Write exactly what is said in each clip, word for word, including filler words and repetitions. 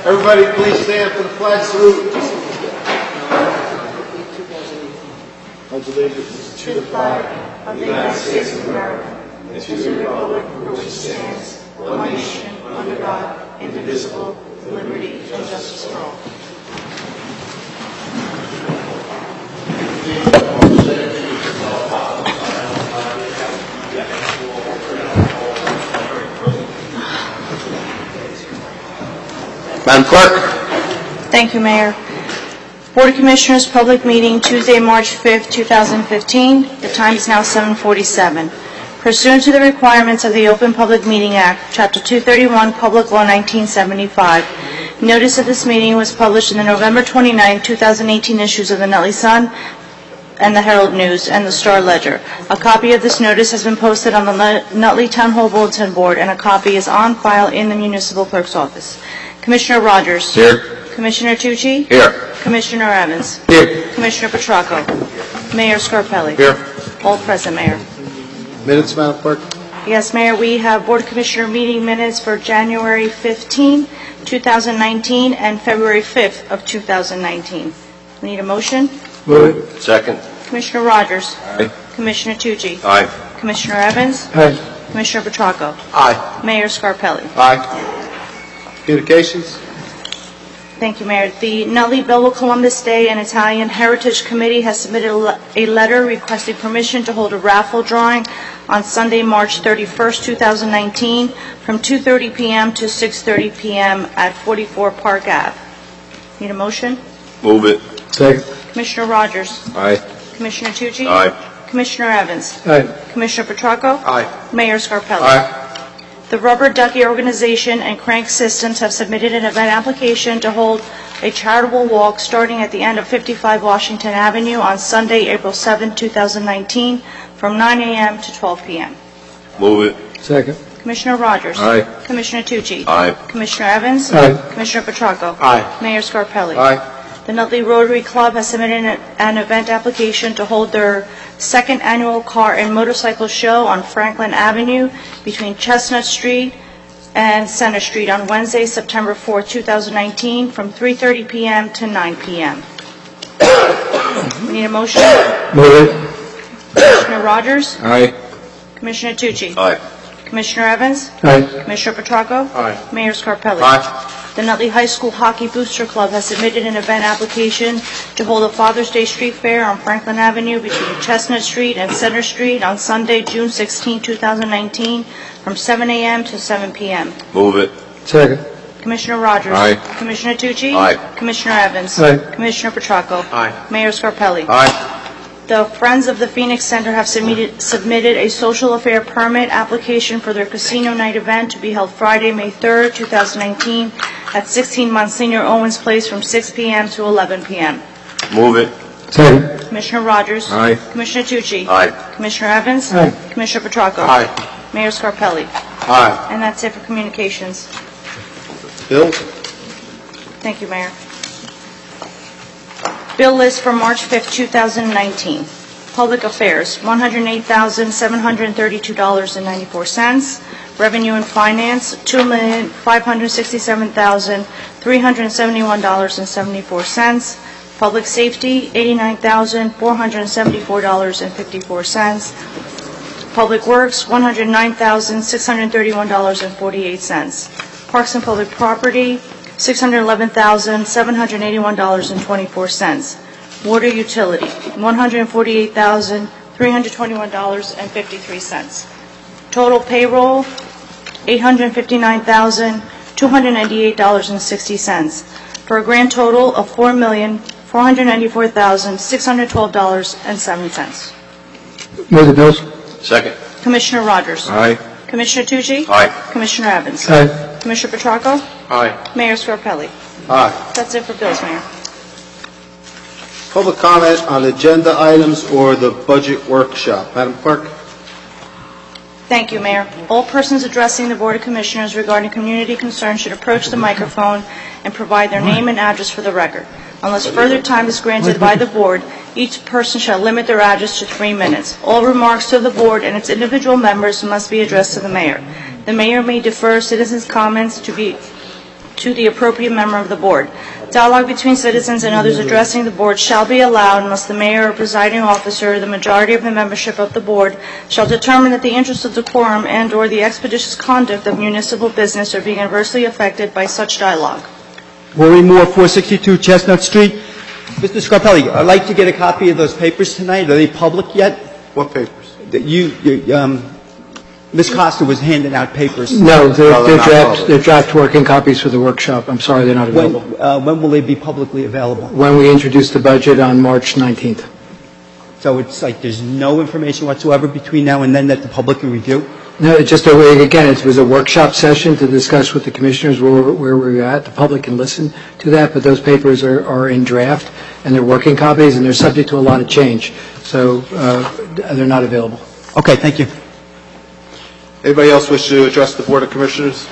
Everybody please stand for the flag salute. Pledge allegiance to the flag of the United States of America and to the republic for which it stands, one nation, under God, indivisible, with liberty and justice for all. Madam Clerk. Thank you, Mayor. Board of Commissioners public meeting Tuesday, March fifth, two thousand fifteen. The time is now seven forty-seven. Pursuant to the requirements of the Open Public Meeting Act, Chapter two thirty-one, Public Law nineteen seventy-five, notice of this meeting was published in the November twenty-ninth, two thousand eighteen issues of the Nutley Sun and the Herald News and the Star Ledger. A copy of this notice has been posted on the Nutley Town Hall Bulletin Board, and a copy is on file in the Municipal Clerk's office. Commissioner Rogers. Here. Commissioner Tucci. Here. Commissioner Evans. Here. Commissioner Petracco. Mayor Scarpelli. Here. All present, Mayor. Minutes, Madam Clerk. Yes, Mayor, we have Board of Commissioner meeting minutes for January fifteenth, two thousand nineteen, and February fifth of two thousand nineteen. We need a motion. Move it. Second. Commissioner Rogers. Aye. Commissioner Tucci. Aye. Commissioner Evans. Aye. Commissioner Petracco. Aye. Mayor Scarpelli. Aye. Communications. Thank you, Mayor. The Nutley Belleville Columbus Day and Italian Heritage Committee has submitted a, le a letter requesting permission to hold a raffle drawing on Sunday, March thirty-first, two thousand nineteen, from two thirty p m to six thirty p m at forty-four Park Avenue. Need a motion? Move it. Second. Commissioner Rogers. Aye. Commissioner Tucci. Aye. Commissioner Evans. Aye. Commissioner Petracco. Aye. Mayor Scarpelli. Aye. The Rubber Ducky Organization and Crank Systems have submitted an event application to hold a charitable walk starting at the end of fifty-five Washington Avenue on Sunday, April seventh, two thousand nineteen, from nine a m to twelve p m Move it. Second. Commissioner Rogers. Aye. Commissioner Tucci. Aye. Commissioner Evans. Aye. Commissioner Petracco. Aye. Mayor Scarpelli. Aye. The Nutley Rotary Club has submitted an, an event application to hold their second annual car and motorcycle show on Franklin Avenue between Chestnut Street and Center Street on Wednesday, September fourth, two thousand nineteen, from three thirty p m to nine p m We need a motion. Move it. Commissioner Rogers. Aye. Commissioner Tucci. Aye. Commissioner Evans. Aye. Commissioner Petracco. Aye. Mayor Scarpelli. Aye. The Nutley High School Hockey Booster Club has submitted an event application to hold a Father's Day Street Fair on Franklin Avenue between Chestnut Street and Center Street on Sunday, June sixteenth, two thousand nineteen, from seven a m to seven p m Move it. Second. Commissioner Rogers. Aye. Commissioner Tucci. Aye. Commissioner Evans. Aye. Commissioner Petracco. Aye. Mayor Scarpelli. Aye. The Friends of the Phoenix Center have submitted, submitted a social affair permit application for their casino night event to be held Friday, May third, two thousand nineteen, at sixteen Monsignor Owens Place from six p m to eleven p m Move it. Second. Commissioner Rogers. Aye. Commissioner Tucci. Aye. Commissioner Evans. Aye. Commissioner Petracco. Aye. Mayor Scarpelli. Aye. And that's it for communications. Bill? Thank you, Mayor. Bill list for March fifth, two thousand nineteen. Public Affairs, one hundred eight thousand seven hundred thirty-two dollars and ninety-four cents. Revenue and Finance, two million five hundred sixty-seven thousand three hundred seventy-one dollars and seventy-four cents. Public Safety, eighty-nine thousand four hundred seventy-four dollars and fifty-four cents. Public Works, one hundred nine thousand six hundred thirty-one dollars and forty-eight cents. Parks and Public Property, six hundred eleven thousand seven hundred eighty-one dollars and twenty-four cents. Water Utility, one hundred forty-eight thousand three hundred twenty-one dollars and fifty-three cents. Total payroll, eight hundred fifty-nine thousand two hundred ninety-eight dollars and sixty cents, for a grand total of four million four hundred ninety-four thousand six hundred twelve dollars and seven cents. Move the bills. Second. Commissioner Rogers. Aye. Commissioner Tucci. Aye. Commissioner Evans. Aye. Commissioner Petracco. Aye. Mayor Scarpelli. Aye. That's it for bills, Mayor. Public comment on agenda items or the budget workshop. Madam Clerk? Thank you, Mayor. All persons addressing the Board of Commissioners regarding community concerns should approach the microphone and provide their name and address for the record. Unless further time is granted by the Board, each person shall limit their address to three minutes. All remarks to the Board and its individual members must be addressed to the Mayor. The Mayor may defer citizens' comments to be to the appropriate member of the board. Dialogue between citizens and others addressing the board shall be allowed unless the mayor or presiding officer or the majority of the membership of the board shall determine that the interests of decorum and/or the expeditious conduct of municipal business are being adversely affected by such dialogue. Rory Moore, four sixty-two Chestnut Street. Mister Scarpelli, I'd like to get a copy of those papers tonight. Are they public yet? What papers? That you, you, um, Miz Costa was handing out papers. No, they're, No, they're they're not draft, public. they're draft working copies for the workshop. I'm sorry, they're not When, available. uh, when will they be publicly available? When we introduce the budget on March nineteenth. So it's like there's no information whatsoever between now and then that the public can review? No, it's just, a, again, it was a workshop session to discuss with the commissioners where, where we're at. The public can listen to that, but those papers are, are in draft, and they're working copies, and they're subject to a lot of change. So uh, they're not available. Okay, thank you. Anybody else wish to address the Board of Commissioners?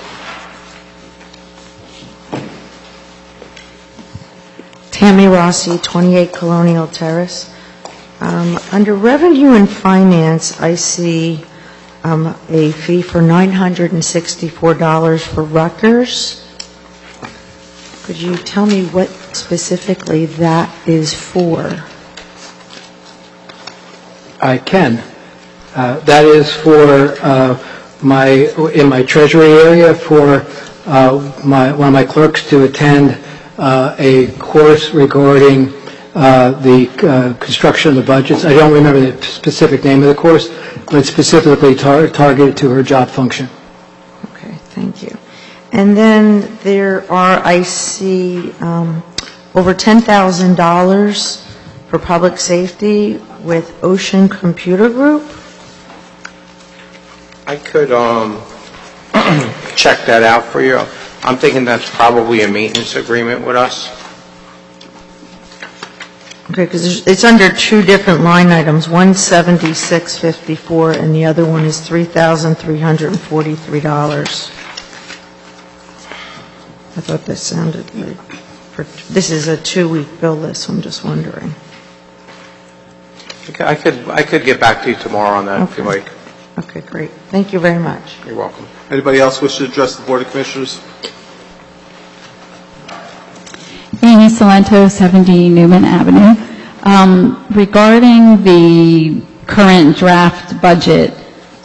Tammy Rossi, twenty-eight Colonial Terrace. Um, Under Revenue and Finance, I see um, a fee for nine hundred sixty-four dollars for Rutgers. Could you tell me what specifically that is for? I can. Uh, That is for uh, my, in my treasury area, for uh, my, one of my clerks to attend uh, a course regarding uh, the uh, construction of the budgets. I don't remember the specific name of the course, but it's specifically tar- targeted to her job function. Okay, thank you. And then there are, I see, um, over ten thousand dollars for public safety with Ocean Computer Group. I could um, check that out for you. I'm thinking that's probably a maintenance agreement with us. Okay, because it's under two different line items, one seventy-six fifty-four, and the other one is three thousand three hundred forty-three dollars. I thought that sounded like, for- this is a two-week bill list, so I'm just wondering. Okay, I could I could get back to you tomorrow on that if you Okay. like. Okay, great. Thank you very much. You're welcome. Anybody else wish to address the Board of Commissioners? Amy Salento, seventy Newman Avenue. Um, Regarding the current draft budget,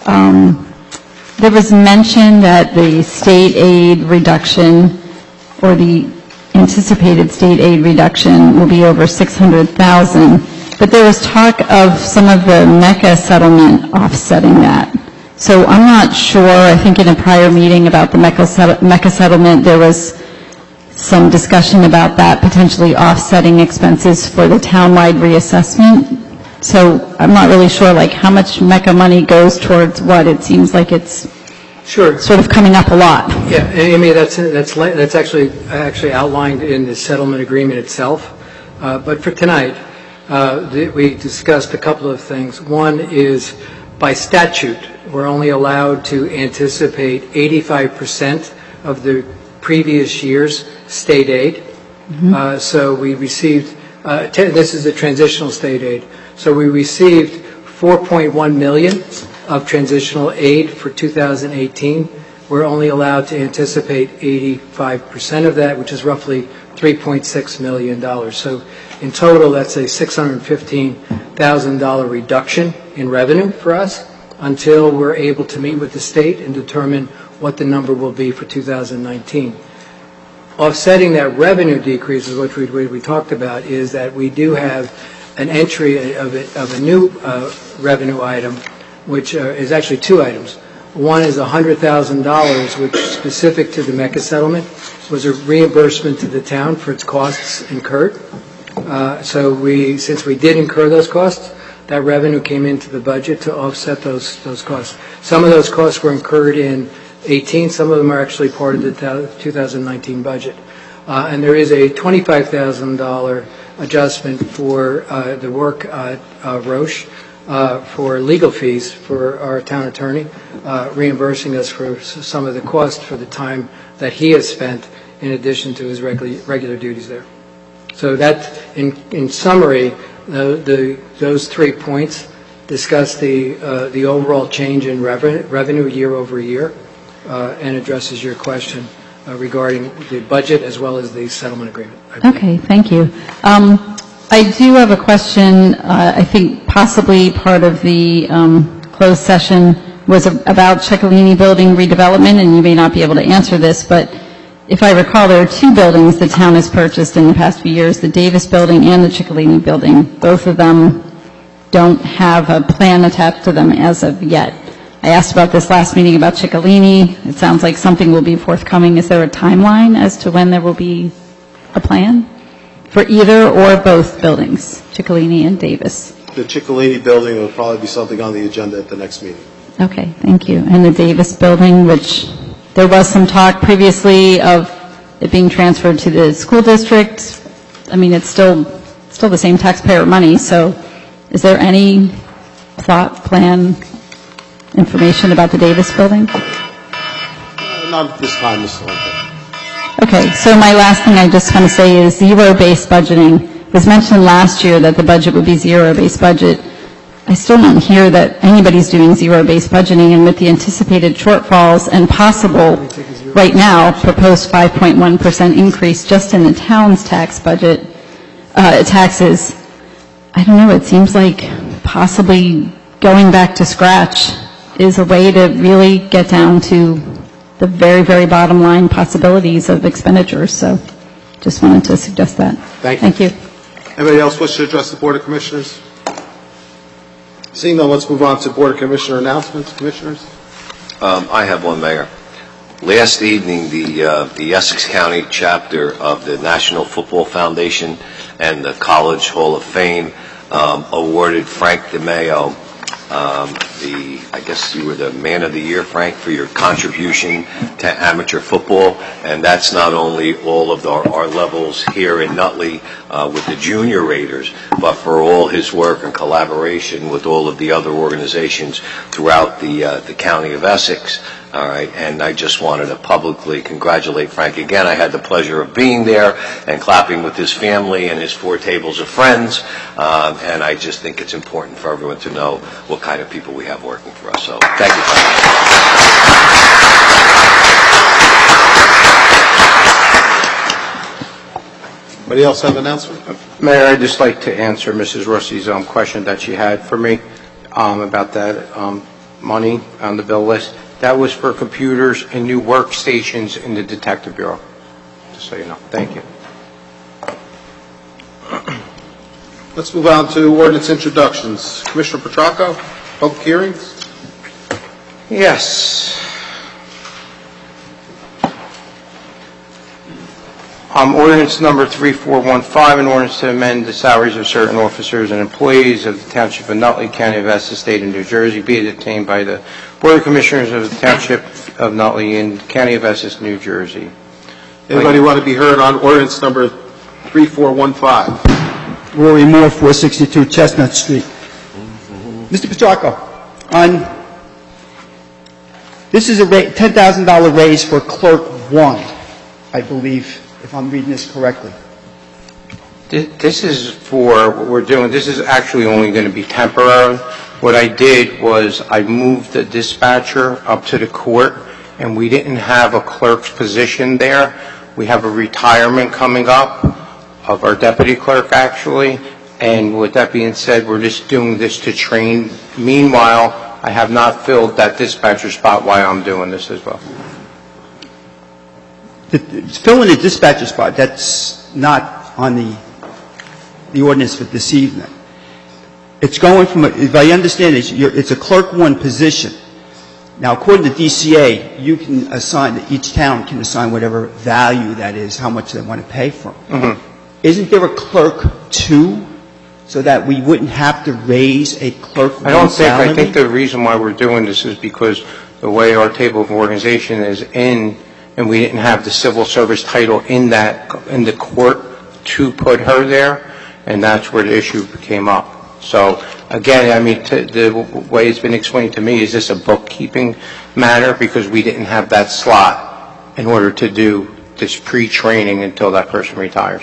um, there was mention that the state aid reduction, or the anticipated state aid reduction, will be over six hundred thousand dollars. But there was talk of some of the MECA settlement offsetting that. So I'm not sure. I think in a prior meeting about the MECA set- MECA settlement, there was some discussion about that potentially offsetting expenses for the townwide reassessment. So I'm not really sure, like, how much MECA money goes towards what. It seems like it's Sure. sort of coming up a lot. Yeah, Amy, that's, that's, li- that's actually, actually outlined in the settlement agreement itself. Uh, But for tonight, uh, th- we discussed a couple of things. One is, by statute, we're only allowed to anticipate eighty-five percent of the previous year's state aid. Uh, So we received, uh, te- this is a transitional state aid, so we received four point one million of transitional aid for two thousand eighteen. We're only allowed to anticipate eighty-five percent of that, which is roughly three point six million dollars. So in total, that's a six hundred fifteen thousand dollars reduction in revenue for us until we're able to meet with the state and determine what the number will be for two thousand nineteen. Offsetting that revenue decrease, which we, we, we talked about, is that we do have an entry of a, of a new uh, revenue item, which uh, is actually two items. One is one hundred thousand dollars, which specific to the MECA settlement was a reimbursement to the town for its costs incurred. Uh, so we, since we did incur those costs, that revenue came into the budget to offset those those costs. Some of those costs were incurred in eighteen. Some of them are actually part of the two thousand nineteen budget. Uh, and there is a twenty-five thousand dollars adjustment for uh, the work at uh, Roche uh, for legal fees for our town attorney, uh, reimbursing us for s- some of the cost for the time that he has spent in addition to his regular, regular duties there. So that, in, in summary, the, the, those three points discuss the, uh, the overall change in revenue, revenue year over year uh, and addresses your question uh, regarding the budget as well as the settlement agreement. I believe. Okay, thank you. Um, I do have a question. Uh, I think possibly part of the um, closed session was a- about Ciccolini Building redevelopment, and you may not be able to answer this, but if I recall, there are two buildings the town has purchased in the past few years, the Davis Building and the Ciccolini Building. Both of them don't have a plan attached to them as of yet. I asked about this last meeting about Ciccolini. It sounds like something will be forthcoming. Is there a timeline as to when there will be a plan for either or both buildings, Ciccolini and Davis? The Ciccolini building will probably be something on the agenda at the next meeting. Okay, thank you. And the Davis Building, which there was some talk previously of it being transferred to the school district. I mean, it's still, still the same taxpayer money, so is there any plot, plan, information about the Davis Building? Uh, Not at this time, Mister Lincoln. Okay, so my last thing I just want to say is zero-based budgeting. It was mentioned last year that the budget would be zero-based budget. I still don't hear that anybody's doing zero-based budgeting, and with the anticipated shortfalls and possible, right now, proposed five point one percent increase just in the town's tax budget, uh, taxes, I don't know, it seems like possibly going back to scratch is a way to really get down to the very, very bottom line possibilities of expenditures. So just wanted to suggest that. Thank you. Thank you. Anybody else wish to address the Board of Commissioners? Seeing none, let's move on to Board of Commissioner announcements. Commissioners? Um, I have one, Mayor. Last evening, the uh, the Essex County chapter of the National Football Foundation and the College Hall of Fame um, awarded Frank DeMeo um, the, I guess you were the Man of the Year, Frank, for your contribution to amateur football. And that's not only all of our, our levels here in Nutley uh, with the Junior Raiders, but for all his work and collaboration with all of the other organizations throughout the uh, the county of Essex. All right, and I just wanted to publicly congratulate Frank again. I had the pleasure of being there and clapping with his family and his four tables of friends, um, and I just think it's important for everyone to know what kind of people we have working for us. So, thank you, Frank. Anybody else have an announcement? Mayor, I'd just like to answer Missus Russi's um, question that she had for me um, about that um, money on the bill list. That was for computers and new workstations in the Detective Bureau, just so you know. Thank you. Let's move on to ordinance introductions. Commissioner Petracco, public hearings? Yes. Um, ordinance number three four one five, an ordinance to amend the salaries of certain officers and employees of the Township of Nutley, County of Essex, State of New Jersey, be it obtained by the Board of Commissioners of the Township of Nutley in County of Essex, New Jersey. Anybody want to be heard on ordinance number three four one five? Rory Moore, four sixty-two Chestnut Street. Mister Petracco, on, this is a ra- ten thousand dollars raise for Clerk one, I believe, if I'm reading this correctly. This is for what we're doing. This is actually only going to be temporary. What I did was I moved the dispatcher up to the court, and we didn't have a clerk's position there. We have a retirement coming up of our deputy clerk, actually. And with that being said, we're just doing this to train. Meanwhile, I have not filled that dispatcher spot while I'm doing this as well. The, filling the dispatcher spot, that's not on the, the ordinance for this evening. It's going from, a, if I understand it, you're, it's a clerk one position. Now, according to D C A, you can assign, each town can assign whatever value that is, how much they want to pay for. Mm-hmm. Isn't there a clerk two, so that we wouldn't have to raise a clerk one I don't think, salary? I think the reason why we're doing this is because the way our table of organization is in, and we didn't have the civil service title in that, in the court to put her there, and that's where the issue came up. So, again, I mean, t- the way it's been explained to me, is this a bookkeeping matter because we didn't have that slot in order to do this pre-training until that person retires.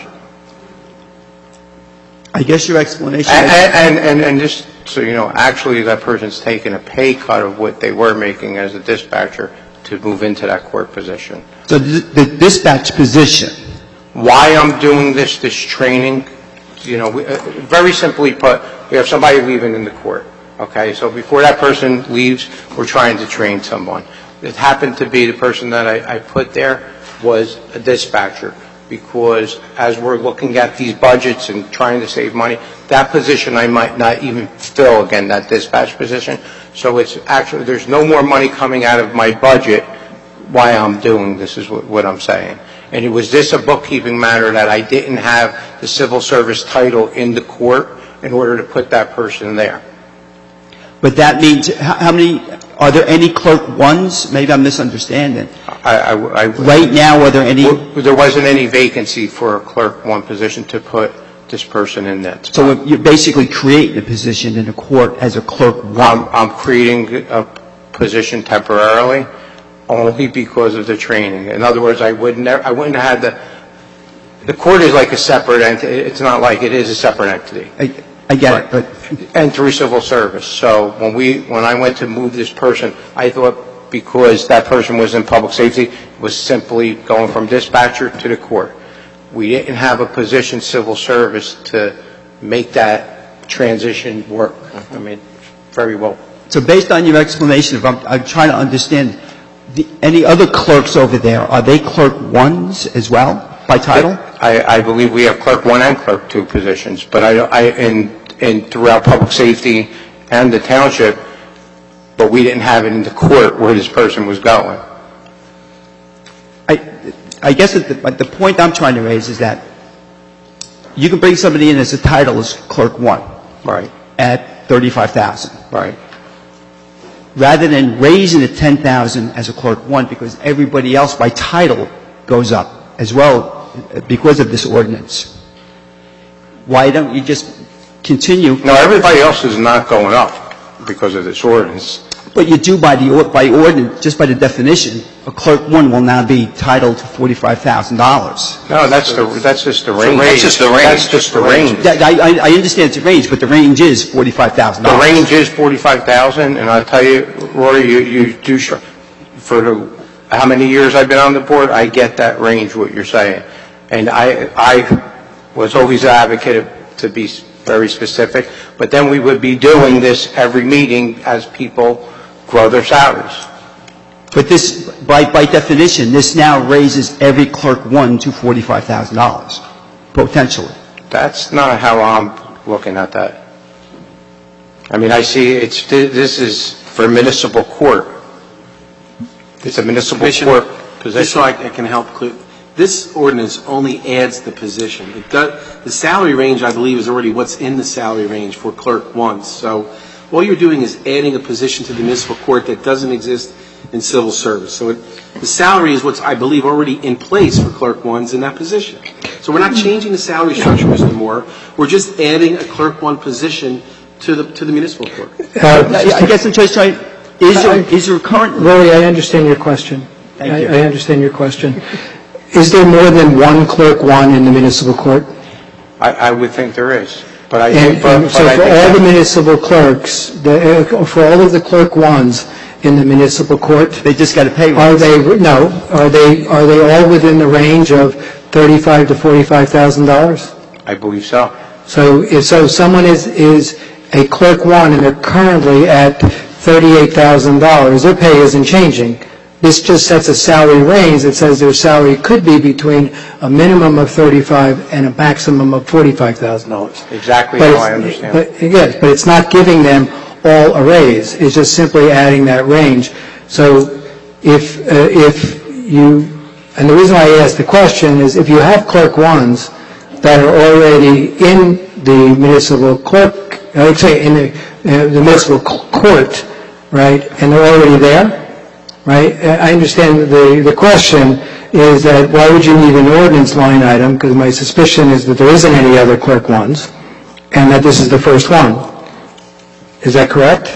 I guess your explanation And, is... and, and, and just so you know, actually that person's taken a pay cut of what they were making as a dispatcher to move into that court position. So the the dispatch position, Why I'm doing this, this training, you know, we- uh, very simply put, we have somebody leaving in the court, okay? So before that person leaves, we're trying to train someone. It happened to be the person that I, I put there was a dispatcher, because as we're looking at these budgets and trying to save money, that position I might not even fill again, that dispatch position. So it's actually, there's no more money coming out of my budget why I'm doing this, is what, what I'm saying. And it was this a bookkeeping matter that I didn't have the civil service title in the court in order to put that person there. but that means, how how many, are there any clerk ones? Maybe I'm misunderstanding. I, I, I, Right now, are there any? there wasn't any vacancy for a clerk one position to put this person in that spot. So you're basically creating a position in the court as a clerk I'm, one. I'm creating a position temporarily only because of the training. In other words, I would never, I wouldn't have had the, the court is like a separate entity. It's not like it is a separate entity. I, I get it, but And through civil service. So when we, when I went to move this person, I thought because that person was in public safety, it was simply going from dispatcher to the court. We didn't have a position civil service to make that transition work. I mean, very well. so based on your explanation, if I'm, I'm trying to understand, the, any other clerks over there, are they clerk ones as well, by title? I, I believe we have clerk one and clerk two positions, but I, I, in, in throughout public safety and the township, but we didn't have it in the court where this person was going. I, I guess that the, the point I'm trying to raise is that you can bring somebody in as a title as clerk one Right, at thirty-five thousand, right. rather than raising it ten thousand as a clerk one, because everybody else by title goes up as well because of this ordinance. Why don't you just continue? No, everybody else is not going up because of this ordinance. But you do by the, or- by ordinance, just by the definition, a clerk one will now be titled to forty-five thousand dollars. No, that's the, that's just the range. That's just the range. That's just the range. I, I, I understand it's a range, but the range is forty-five thousand The dollars. range is forty-five thousand, and I'll tell you, Rory, you, you do, sh- for the, how many years I've been on the board, I get that range, what you're saying. And I, I was always an advocate to be very specific, but then we would be doing this every meeting as people grow their salaries. But this, by, by definition, this now raises every clerk one to forty-five thousand dollars, potentially. That's not how I'm looking at that. I mean, I see it's, this is for municipal court. It's a municipal Commissioner, court just position. so I I can help clear, this ordinance only adds the position. It does, the salary range, I believe, is already what's in the salary range for clerk ones. So all you're doing is adding a position to the municipal court that doesn't exist in civil service. So it, the salary is what's, I believe, already in place for clerk ones in that position. So we're not changing the salary structure, Mister Moore. We're just adding a clerk one position to the, to the municipal court. I I guess I'm just trying, is there, is there current, Rory, I understand your question. Thank I- you. I understand your question. Is there more than one clerk one in the municipal court? I, I would think there is, but I And think, but, and but so I for think all the that- municipal clerks, the- uh, for all of the clerk ones in the municipal court, they just got a pay are raise? they, no, are they, are they all within the range of thirty-five to forty-five thousand dollars? I believe so. So if, so someone is, is a clerk one and they're currently at thirty-eight thousand dollars, their pay isn't changing. This just sets a salary range that says their salary could be between a minimum of thirty-five and a maximum of forty-five thousand dollars. Exactly But how I it's- understand. But, yes, but it's not giving them all a raise. It's just simply adding that range. So if, uh, if you, and the reason why I asked the question is if you have clerk ones that are already in the municipal clerk, I would say in the, uh, the municipal c- court, right, and they're already there, right? Uh, I understand the, the question is that why would you need an ordinance line item? Because my suspicion is that there isn't any other clerk ones and that this is the first one. Is that correct?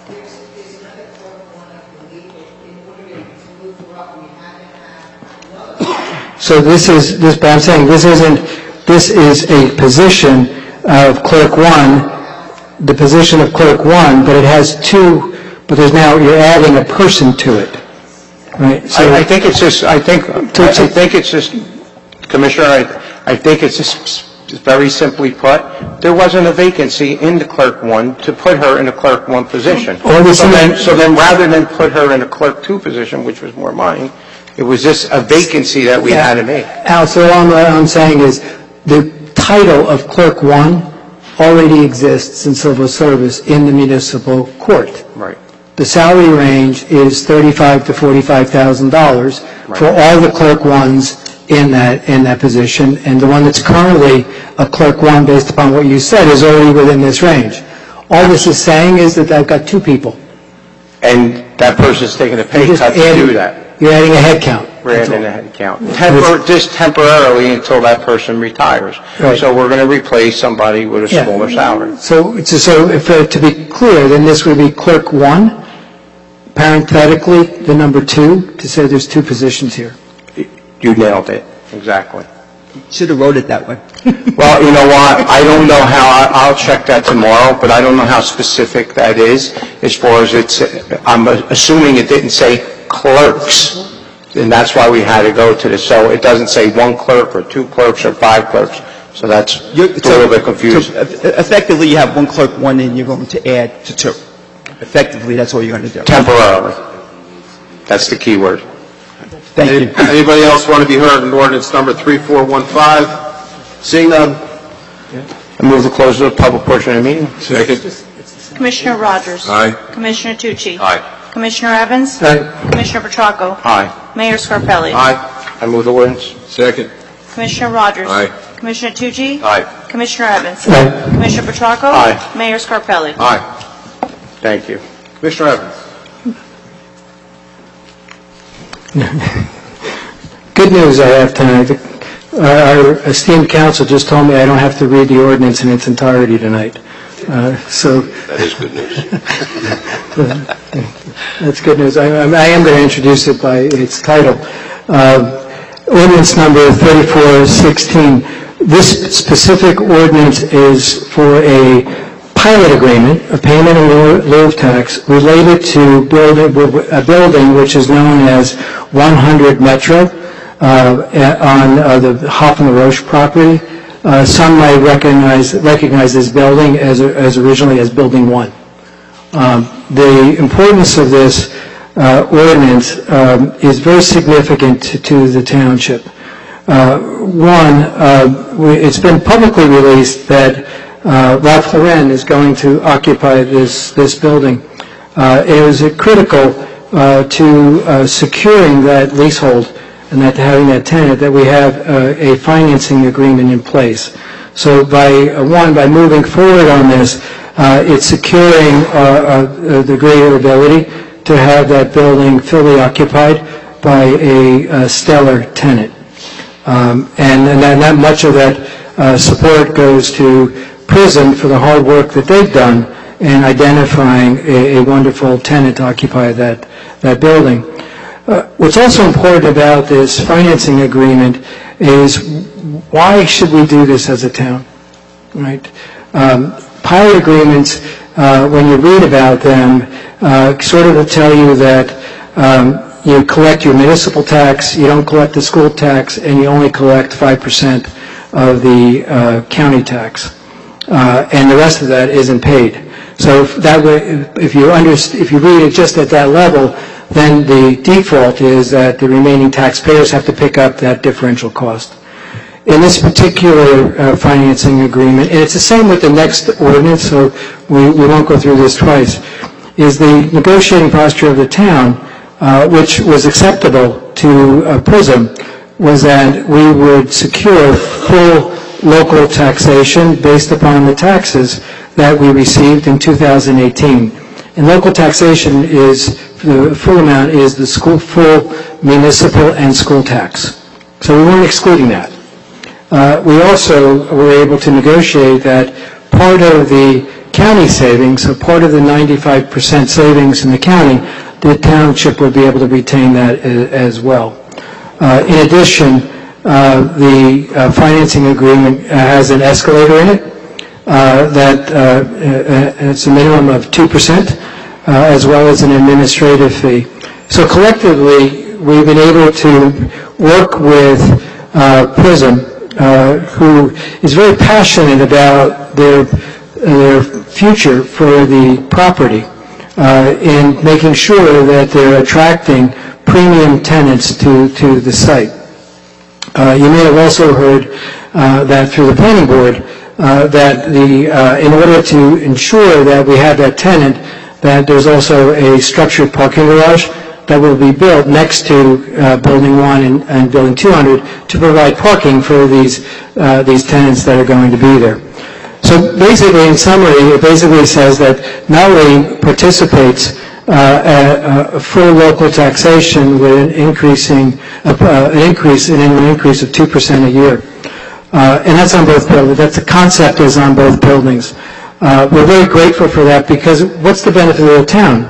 So this is, this, but I'm saying this isn't, this is a position of clerk one, the position of clerk one, but it has two, but there's now, you're adding a person to it. right? So I I think it's just, I think, I think it's just, Commissioner, I I think it's just very simply put, there wasn't a vacancy in the Clerk One to put her in a Clerk One position. All this- So then, so then rather than put her in a Clerk Two position, which was more mine, it was just a vacancy that we had to make. Al, so all I'm, I'm saying is the title of Clerk One already exists in civil service in the municipal court. Right. The salary range is thirty-five to forty-five thousand dollars for all the Clerk Ones in that, in that position, and the one that's currently a Clerk One, based upon what you said, is already within this range. All this is saying is that I've got two people. And that person's taking a pay You're just cut to adding- do that. You're adding a head count. We're That's adding all. a head count. Tempor- Just temporarily until that person retires. Right. So we're going to replace somebody with a Yeah. smaller salary. So, so- so if, uh, to be clear, then this would be Clerk One, parenthetically, the number two, to say there's two positions here. You nailed it, exactly. Should have wrote it that way. Well, you know what, I don't know how, I- I'll check that tomorrow, but I don't know how specific that is as far as it's, I'm assuming it didn't say clerks, and that's why we had to go to this. So it doesn't say one clerk or two clerks or five clerks, so that's You're- it's a little bit confusing. so, eff- Effectively, you have one Clerk One, and you're going to add to two. Effectively, that's all you're going to do. Temporarily. That's the key word. Thank you. Anybody else want to be heard on ordinance number three four one five? Seeing none, I move to close the public portion of the meeting. second. Commissioner Rogers? Aye. Commissioner Tucci? Aye. Commissioner Evans? Aye. Commissioner Petracco? Aye. Mayor Scarpelli? Aye. I move the ordinance. Second. Commissioner Rogers? Aye. Commissioner Tucci? Aye. Commissioner Evans? Aye. Commissioner Petracco? Aye. Mayor Scarpelli? Aye. Thank you. Commissioner Evans. Good news I have tonight. Our our esteemed council just told me I don't have to read the ordinance in its entirety tonight. Uh, So That is good news. that's good news. I I am going to introduce it by its title. Uh, Ordinance number thirty-four sixteen. This specific ordinance is for a pilot agreement, a payment in lieu lieu of tax, related to build- a building which is known as one hundred Metro uh, on uh, the Hoffman Roche property. Uh, Some might recognize recognize this building as as originally as Building One. Um, The importance of this uh, ordinance um, is very significant to, to the township. Uh, one, uh, we, it's been publicly released that uh, Ralph Lauren is going to occupy this this building. Uh, it was uh, critical uh, to uh, securing that leasehold and that having that tenant that we have uh, a financing agreement in place. So by uh, one, by moving forward on this, uh, it's securing uh, uh, the greater ability to have that building fully occupied by a uh, stellar tenant. Um, and, and that, that much of that uh, support goes to PRISM for the hard work that they've done in identifying a, a wonderful tenant to occupy that, that building. Uh, what's also important about this financing agreement is why should we do this as a town, right? Um, pilot agreements, uh, when you read about them, uh, sort of will tell you that um, you collect your municipal tax, you don't collect the school tax, and you only collect five percent of the uh, county tax. Uh, and the rest of that isn't paid. So if that way, if you under, if you read it just at that level, then the default is that the remaining taxpayers have to pick up that differential cost. In this particular uh, financing agreement, and it's the same with the next ordinance, so we, we won't go through this twice, is the negotiating posture of the town, uh, which was acceptable to uh, PRISM, was that we would secure full local taxation based upon the taxes that we received in two thousand eighteen. And local taxation is, the full amount is the school, full municipal and school tax. So we weren't excluding that. Uh, we also were able to negotiate that part of the county savings, so part of the ninety-five percent savings in the county, the township would be able to retain that a- as well. Uh, in addition, uh, the uh, financing agreement has an escalator in it uh, that uh, uh, it's a minimum of two percent, uh, as well as an administrative fee. So collectively, we've been able to work with uh, PRISM, uh, who is very passionate about their, their future for the property, uh, in making sure that they're attracting premium tenants to, to the site. Uh, you may have also heard uh, that through the planning board, uh, that the, uh, in order to ensure that we have that tenant, that there's also a structured parking garage that will be built next to uh, Building one and, and Building two hundred to provide parking for these, uh, these tenants that are going to be there. So basically, in summary, it basically says that Nutley participates uh, at a full local taxation with an increasing, uh, an increase, an annual increase of two percent a year. Uh, and that's on both buildings. That's the concept is on both buildings. Uh, we're very grateful for that because what's the benefit of the town?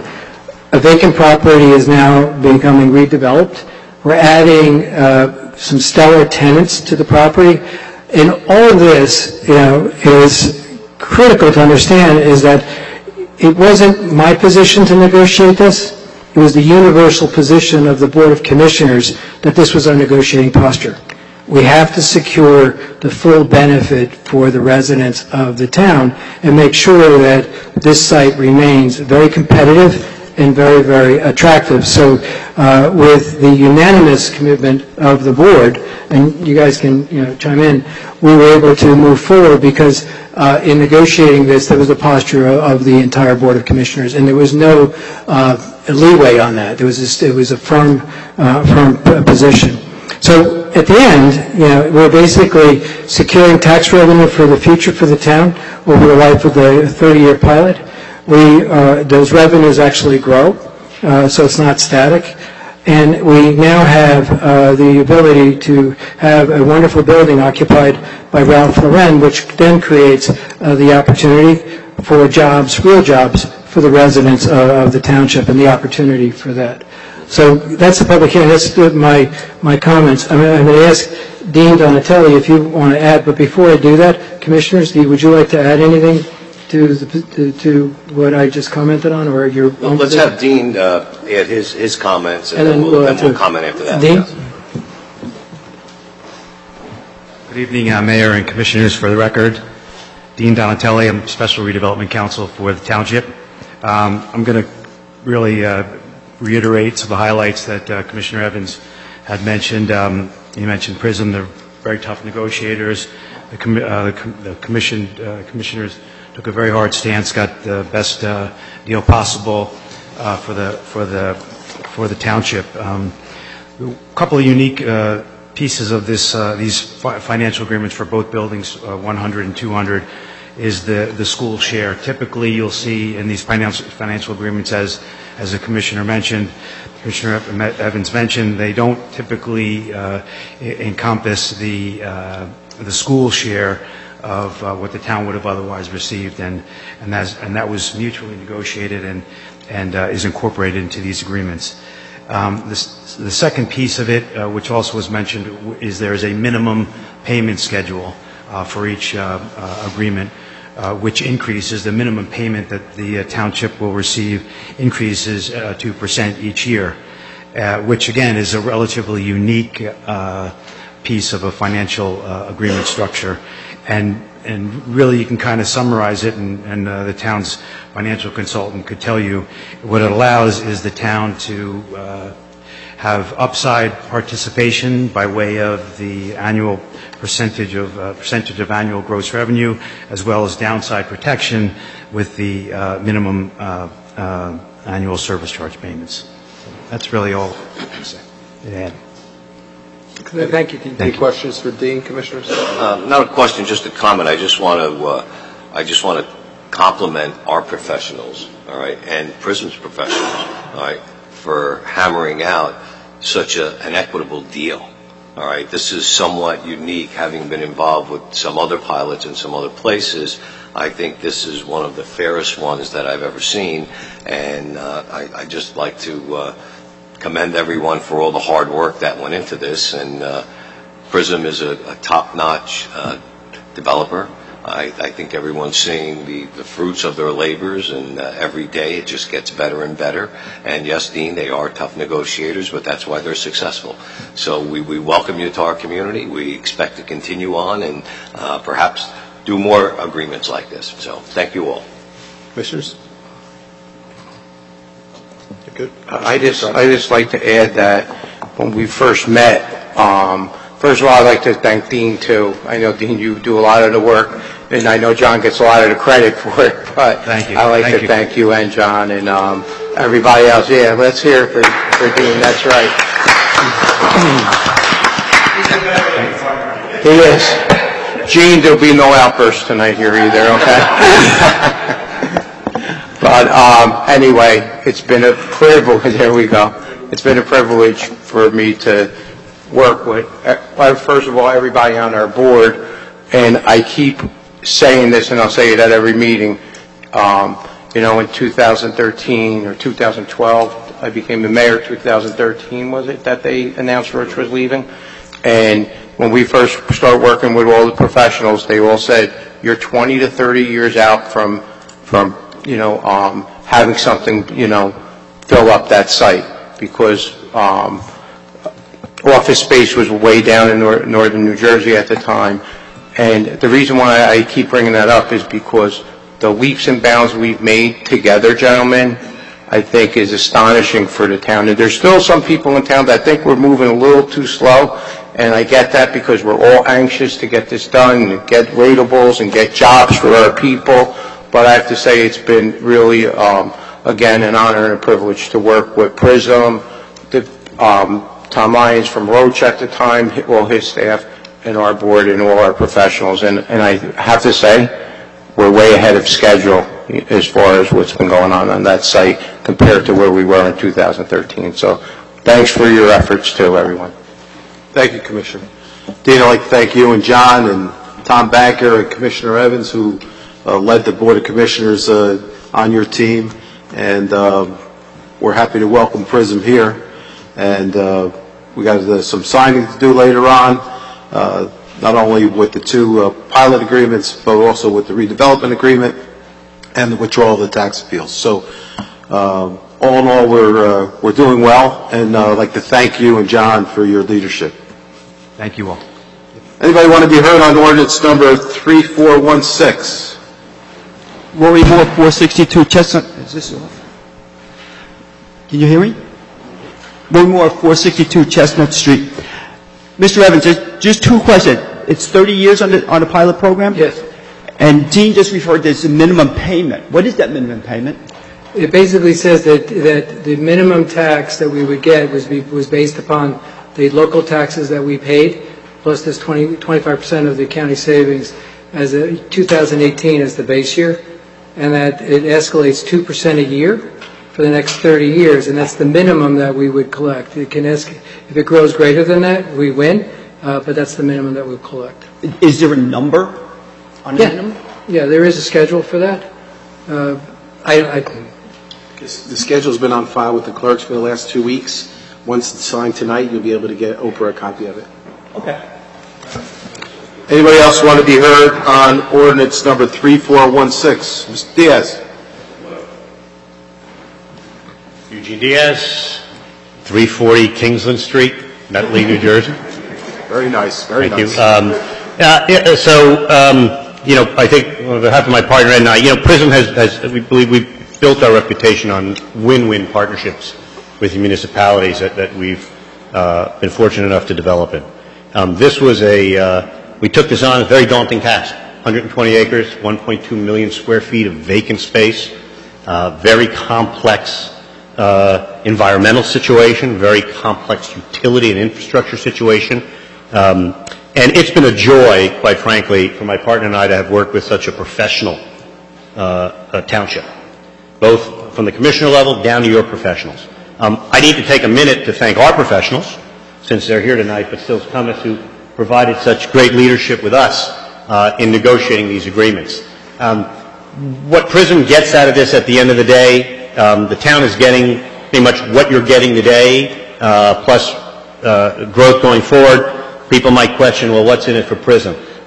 A vacant property is now becoming redeveloped. We're adding uh, some stellar tenants to the property. And all of this, you know, is critical to understand is that it wasn't my position to negotiate this. It was the universal position of the Board of Commissioners that this was our negotiating posture. We have to secure the full benefit for the residents of the town and make sure that this site remains very competitive and very, very attractive. So uh, with the unanimous commitment of the board, and you guys can you know, chime in, we were able to move forward because uh, in negotiating this, there was a posture of the entire Board of Commissioners, and there was no uh, leeway on that. There was just, it was a firm, uh, firm position. So at the end, you know, we're basically securing tax revenue for the future for the town over the life of the thirty-year pilot. We, uh, those revenues actually grow, uh, so it's not static. And we now have uh, the ability to have a wonderful building occupied by Ralph Lauren, which then creates uh, the opportunity for jobs, real jobs, for the residents uh, of the township and the opportunity for that. So that's the public hearing. That's the, my, my comments. I'm, I'm going to ask Dean Donatelli if you want to add, but before I do that, Commissioners, would you like to add anything to, the, to, to what I just commented on, or your Well, own let's position? have Dean uh, add his, his comments, and, And then then we'll, we'll then have we'll to- comment after that. Dean? Good evening, uh, Mayor and Commissioners. For the record, Dean Donatelli, I'm Special Redevelopment Counsel for the Township. Um, I'm going to really uh, reiterate some of the highlights that uh, Commissioner Evans had mentioned. Um, he mentioned PRISM, they're very tough negotiators. The, com uh, the, com the commission, uh, commissioners took a very hard stance, got the best uh, deal possible uh, for the for the for the township. Um, a couple of unique uh, pieces of this uh, these fi financial agreements for both buildings, uh, one hundred and two hundred, is the the school share. Typically, you'll see in these financial financial agreements, as as the commissioner mentioned, Commissioner Evans mentioned, they don't typically uh, encompass the uh, the school share of uh, what the town would have otherwise received, and and, that's, and that was mutually negotiated and and uh, is incorporated into these agreements. Um, this, the second piece of it, uh, which also was mentioned, is there is a minimum payment schedule uh, for each uh, uh, agreement, uh, which increases the minimum payment that the uh, township will receive increases uh, two percent each year, uh, which again is a relatively unique uh, piece of a financial uh, agreement structure. And, and really you can kind of summarize it, and, and uh, the town's financial consultant could tell you what it allows is the town to uh, have upside participation by way of the annual percentage of uh, percentage of annual gross revenue, as well as downside protection with the uh, minimum uh, uh, annual service charge payments. So that's really all I can say. Yeah. Thank you, Dean. Any questions for Dean, Commissioners? Uh, not a question, just a comment. I just want to, uh, I just want to compliment our professionals, all right, and PRISM's professionals, all right, for hammering out such a, an equitable deal. All right, this is somewhat unique, having been involved with some other pilots in some other places. I think this is one of the fairest ones that I've ever seen, and uh, I, I just like to uh, commend everyone for all the hard work that went into this. And uh, PRISM is a, a top-notch uh, developer. I, I think everyone's seeing the, the fruits of their labors, and uh, every day it just gets better and better. And yes, Dean, they are tough negotiators, but that's why they're successful. So we, we welcome you to our community. We expect to continue on and uh, perhaps do more agreements like this. So thank you all. Commissioners? You're good? I just, I just like to add that when we first met, um, first of all, I'd like to thank Dean, too. I know, Dean, you do a lot of the work, and I know John gets a lot of the credit for it, but Thank you. I like Thank to you. thank you and John and um, everybody else. Yeah, let's hear it for, for Dean, that's right. He is. Gene, there'll be no outburst tonight here either, okay? But um, anyway, it's been a privilege, there we go. It's been a privilege for me to work with, uh, first of all, everybody on our board, and I keep saying this, and I'll say it at every meeting. Um, you know, in two thousand thirteen or two thousand twelve, I became the mayor. two thousand thirteen, was it, that they announced Rich was leaving? And when we first started working with all the professionals, they all said, you're twenty to thirty years out from, from you know, um, having something, you know, fill up that site, because um, office space was way down in nor northern New Jersey at the time. And the reason why I keep bringing that up is because the leaps and bounds we've made together, gentlemen, I think is astonishing for the town. And there's still some people in town that think we're moving a little too slow, and I get that because we're all anxious to get this done and get ratables and get jobs for our people. But I have to say it's been really, um, again, an honor and a privilege to work with PRISM, the, um, Tom Lyons from Roach at the time, all his staff, and our board and all our professionals. And, and I have to say, we're way ahead of schedule as far as what's been going on on that site compared to where we were in two thousand thirteen. So thanks for your efforts too, everyone. Thank you, Commissioner. Dean, I'd like to thank you and John and Tom Banker and Commissioner Evans, who uh, led the Board of Commissioners uh, on your team. And uh, we're happy to welcome PRISM here. And uh, we got uh, some signing to do later on, uh, not only with the two uh, pilot agreements, but also with the redevelopment agreement and the withdrawal of the tax appeals. So uh, all in all, we're, uh, we're doing well, and uh, I'd like to thank you and John for your leadership. Thank you all. Anybody want to be heard on ordinance number three four one six? Rory Moore, four sixty-two Chestnut, is this off? Can you hear me? Rory Moore, four sixty-two Chestnut Street. Mister Evans, just, just two questions. It's thirty years on the, on the pilot program? Yes. And Dean just referred to as a minimum payment. What is that minimum payment? It basically says that, that the minimum tax that we would get was, be, was based upon the local taxes that we paid, plus this twenty, twenty-five percent of the county savings as a two thousand eighteen as the base year, and that it escalates two percent a year for the next thirty years, and that's the minimum that we would collect. It can esc if it grows greater than that, we win, uh, but that's the minimum that we'll collect. Is there a number on the Yeah. minimum? Yeah, there is a schedule for that. Uh, I, I The schedule's been on file with the clerks for the last two weeks. Once it's signed tonight, you'll be able to get Oprah a copy of it. Okay. Anybody else want to be heard on ordinance number three four one six? Mister Diaz. Eugene Diaz, three forty Kingsland Street, Nutley, New Jersey. Very nice, very Thank nice. you. Um, uh, yeah, so, um, you know, I think on behalf of my partner Ed and I, you know, PRISM has, has we believe we've built our reputation on win-win partnerships with the municipalities that, that we've uh, been fortunate enough to develop in. Um, this was a, uh, we took this on, a very daunting task. one hundred twenty acres, one point two million square feet of vacant space, uh, very complex uh, environmental situation, very complex utility and infrastructure situation. Um, and it's been a joy, quite frankly, for my partner and I to have worked with such a professional uh, a township, both from the commissioner level down to your professionals. Um, I need to take a minute to thank our professionals, since they're here tonight, but still Cummins, who provided such great leadership with us uh, in negotiating these agreements. Um, what PRISM gets out of this at the end of the day, um, the town is getting pretty much what you're getting today, uh, plus uh, growth going forward. People might question, well, what's in it for PRISM?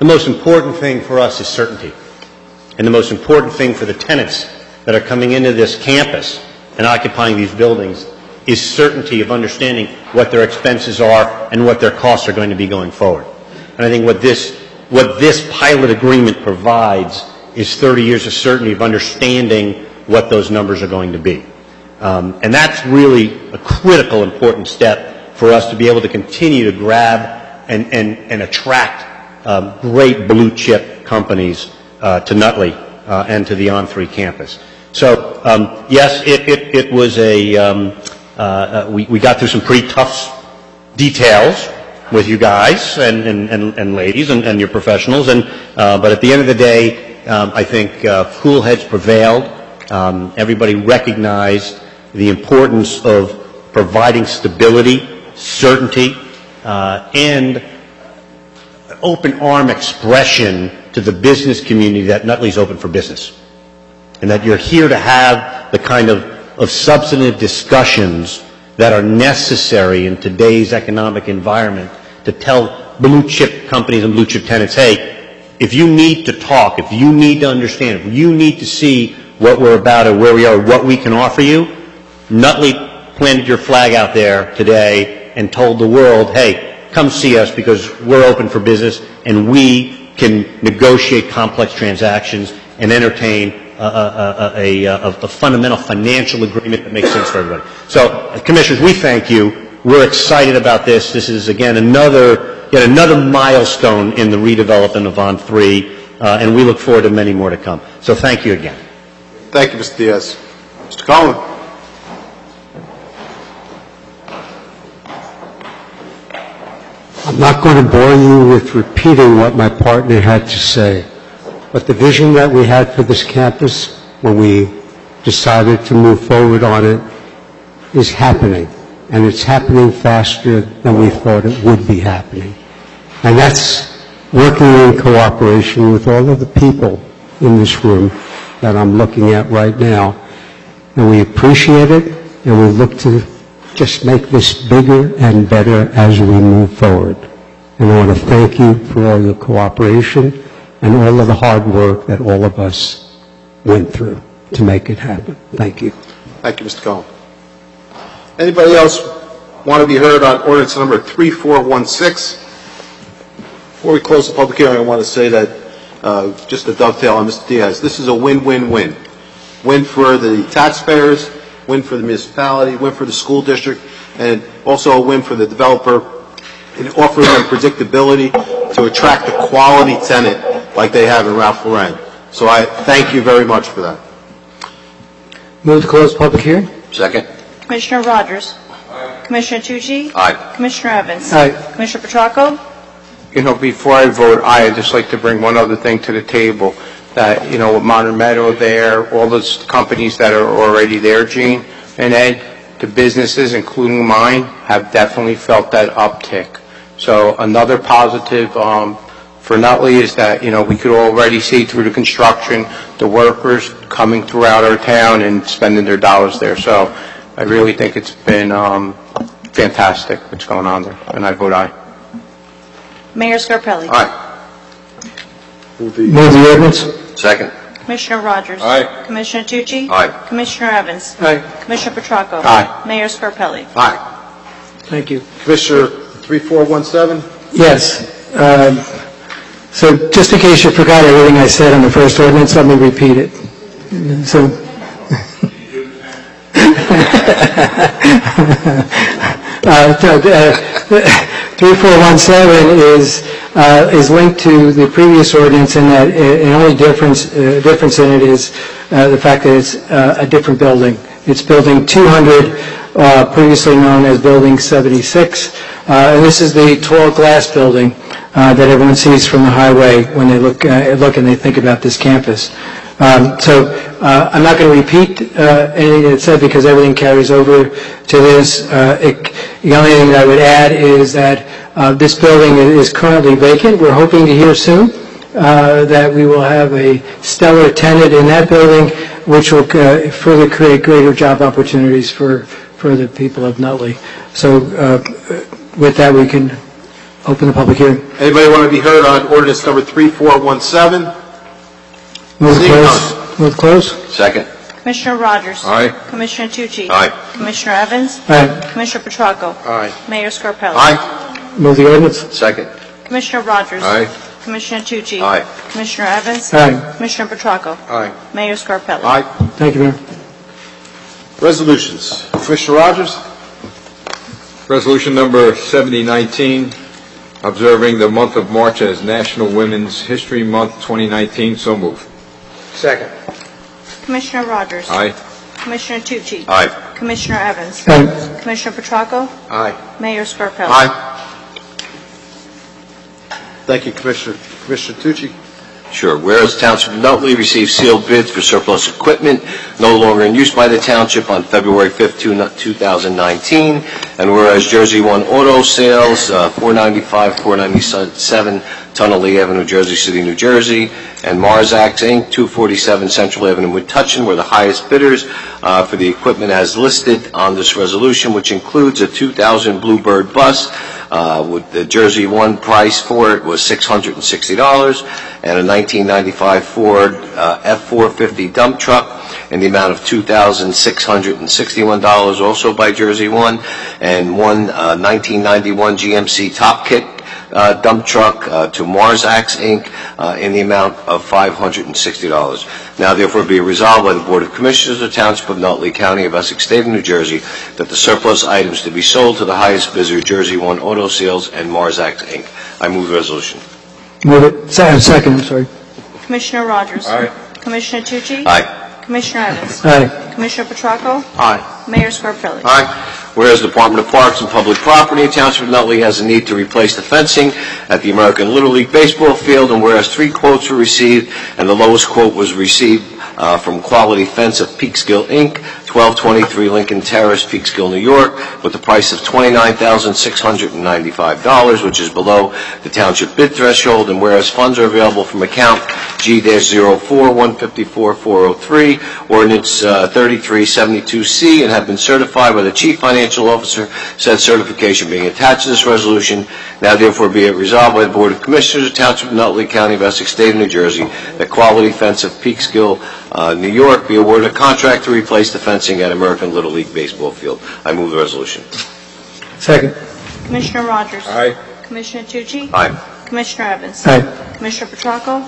The most important thing for us is certainty. And the most important thing for the tenants that are coming into this campus and occupying these buildings is certainty of understanding what their expenses are and what their costs are going to be going forward. And I think what this, what this pilot agreement provides is thirty years of certainty of understanding what those numbers are going to be. Um, and that's really a critical, important step for us to be able to continue to grab and, and, and attract um, great blue-chip companies uh, to Nutley uh, and to the On three campus. So, um, yes, it, it, it was a, um, uh, uh, we, we got through some pretty tough details with you guys and, and, and, and ladies and, and your professionals, and, uh, but at the end of the day, um, I think uh, cool heads prevailed. Um, everybody recognized the importance of providing stability, certainty, uh, and open arm expression to the business community that Nutley's open for business. And that you're here to have the kind of, of substantive discussions that are necessary in today's economic environment to tell blue chip companies and blue chip tenants, hey, if you need to talk, if you need to understand, if you need to see what we're about or where we are, what we can offer you, Nutley planted your flag out there today and told the world, hey, come see us because we're open for business and we can negotiate complex transactions and entertain a, a, a, a, a fundamental financial agreement that makes sense for everybody. So, uh, Commissioners, we thank you. We're excited about this. This is, again, another, yet another milestone in the redevelopment of On three, uh, and we look forward to many more to come. So thank you again. Thank you, Mister Diaz. Mister Cohen. I'm not going to bore you with repeating what my partner had to say, but the vision that we had for this campus when we decided to move forward on it is happening, and it's happening faster than we thought it would be happening. And that's working in cooperation with all of the people in this room that I'm looking at right now. And we appreciate it, and we look to just make this bigger and better as we move forward. And I want to thank you for all your cooperation and all of the hard work that all of us went through to make it happen. Thank you. Thank you, Mister Cohen. Anybody else want to be heard on ordinance number three four one six? Before we close the public hearing, I want to say that, uh, just to dovetail on Mister Diaz, this is a win-win-win. Win for the taxpayers, win for the municipality, win for the school district, and also a win for the developer in offering them predictability to attract a quality tenant like they have in Ralph Lauren. So I thank you very much for that. Move to close public hearing. Second. Commissioner Rogers? Aye. Commissioner Tucci? Aye. Commissioner Evans? Aye. Commissioner Petracco? You know, before I vote aye, I'd just like to bring one other thing to the table, that, you know, with Modern Meadow there, all those companies that are already there, Gene and Ed, the businesses, including mine, have definitely felt that uptick. So another positive um, for Nutley is that, you know, we could already see through the construction, the workers coming throughout our town and spending their dollars there. So I really think it's been um, fantastic what's going on there, and I vote aye. Mayor Scarpelli? Aye. Move the, Move the ordinance. Second. Commissioner Rogers? Aye. Commissioner Tucci? Aye. Commissioner Evans? Aye. Commissioner Petracco? Aye. Mayor Scarpelli? aye. Thank you. Commissioner three four one seven? Yes. Um, so just in case you forgot everything I said on the first ordinance, let me repeat it. So, uh, three four one seven is uh, is linked to the previous ordinance in that the only difference uh, difference in it is uh, the fact that it's uh, a different building. It's building two hundred, uh, previously known as building seventy-six, uh, and this is the tall glass building uh, that everyone sees from the highway when they look uh, look and they think about this campus. Um, so uh, I'm not going to repeat uh, anything that's said because everything carries over to this. Uh, it, the only thing that I would add is that uh, this building is currently vacant. We're hoping to hear soon uh, that we will have a stellar tenant in that building, which will uh, further create greater job opportunities for, for the people of Nutley. So uh, with that, we can Open the public hearing. Anybody want to be heard on ordinance number three four one seven? Move to Seeing close. Move to close. Second. Commissioner Rogers? Aye. Commissioner Tucci? Aye. Commissioner Evans? Aye. Commissioner Petracco? Aye. Mayor Scarpelli? Aye. Move the ordinance. Second. Commissioner Rogers? Aye. Commissioner Tucci? Aye. Commissioner Evans? Aye. Commissioner Petracco? Aye. Mayor Scarpelli? Aye. Thank you, Mayor. Resolutions. Commissioner Rogers? Resolution number seventy nineteen, observing the month of March as National Women's History Month twenty nineteen. So moved. Second. Commissioner Rogers? Aye. Commissioner Tucci? Aye. Commissioner Evans? Aye. Commissioner Petracco? Aye. Mayor Scarpelli? Aye. Thank you, Commissioner. Commissioner Tucci? Sure. Whereas Township of Nutley received sealed bids for surplus equipment no longer in use by the Township on February fifth, two thousand nineteen, and whereas Jersey One Auto Sales, uh, four ninety-five, four ninety-seven Tunnel Lee Avenue, Jersey City, New Jersey, and Marzax Incorporated, two forty-seven Central Avenue, Metuchen, were the highest bidders uh, for the equipment as listed on this resolution, which includes a two thousand Bluebird bus. Uh, with the Jersey One price for it was six hundred sixty dollars, and a nineteen ninety-five Ford uh, F four fifty dump truck in the amount of two thousand six hundred sixty-one dollars, also by Jersey One, and one uh, nineteen ninety-one G M C Top Kit uh, dump truck uh, to Marzax Incorporated uh, in the amount of five hundred sixty dollars. Now, therefore, be resolved by the Board of Commissioners of the Township of Nutley, County of Essex, State of New Jersey, that the surplus items to be sold to the highest bidder, Jersey One Auto Sales and Marzax Incorporated. I move the resolution. Move it. Se- Second, I'm sorry. Commissioner Rogers? Aye. Commissioner Tucci? Aye. Commissioner Evans? Aye. Commissioner Petracco? Aye. Mayor Scarpelli? Aye. Whereas the Department of Parks and Public Property, Township of Nutley, has a need to replace the fencing at the American Little League baseball field, and whereas three quotes were received, and the lowest quote was received uh, from Quality Fence of Peekskill Incorporated, twelve twenty-three Lincoln Terrace, Peekskill, New York, with a price of twenty-nine thousand six hundred ninety-five dollars, which is below the township bid threshold, and whereas funds are available from account G zero four one five four four zero three, ordinance uh, thirty-three seventy-two C, and have been certified by the Chief Financial Officer, said certification being attached to this resolution. Now therefore be it resolved by the Board of Commissioners of Township of Nutley, County of Essex, State of New Jersey, that Quality Fence of Peekskill, uh, New York, be awarded a contract to replace the fencing at American Little League baseball field. I move the resolution. Second. Commissioner Rogers? Aye. Commissioner Tucci? Aye. Commissioner Evans? Aye. Commissioner Petracco?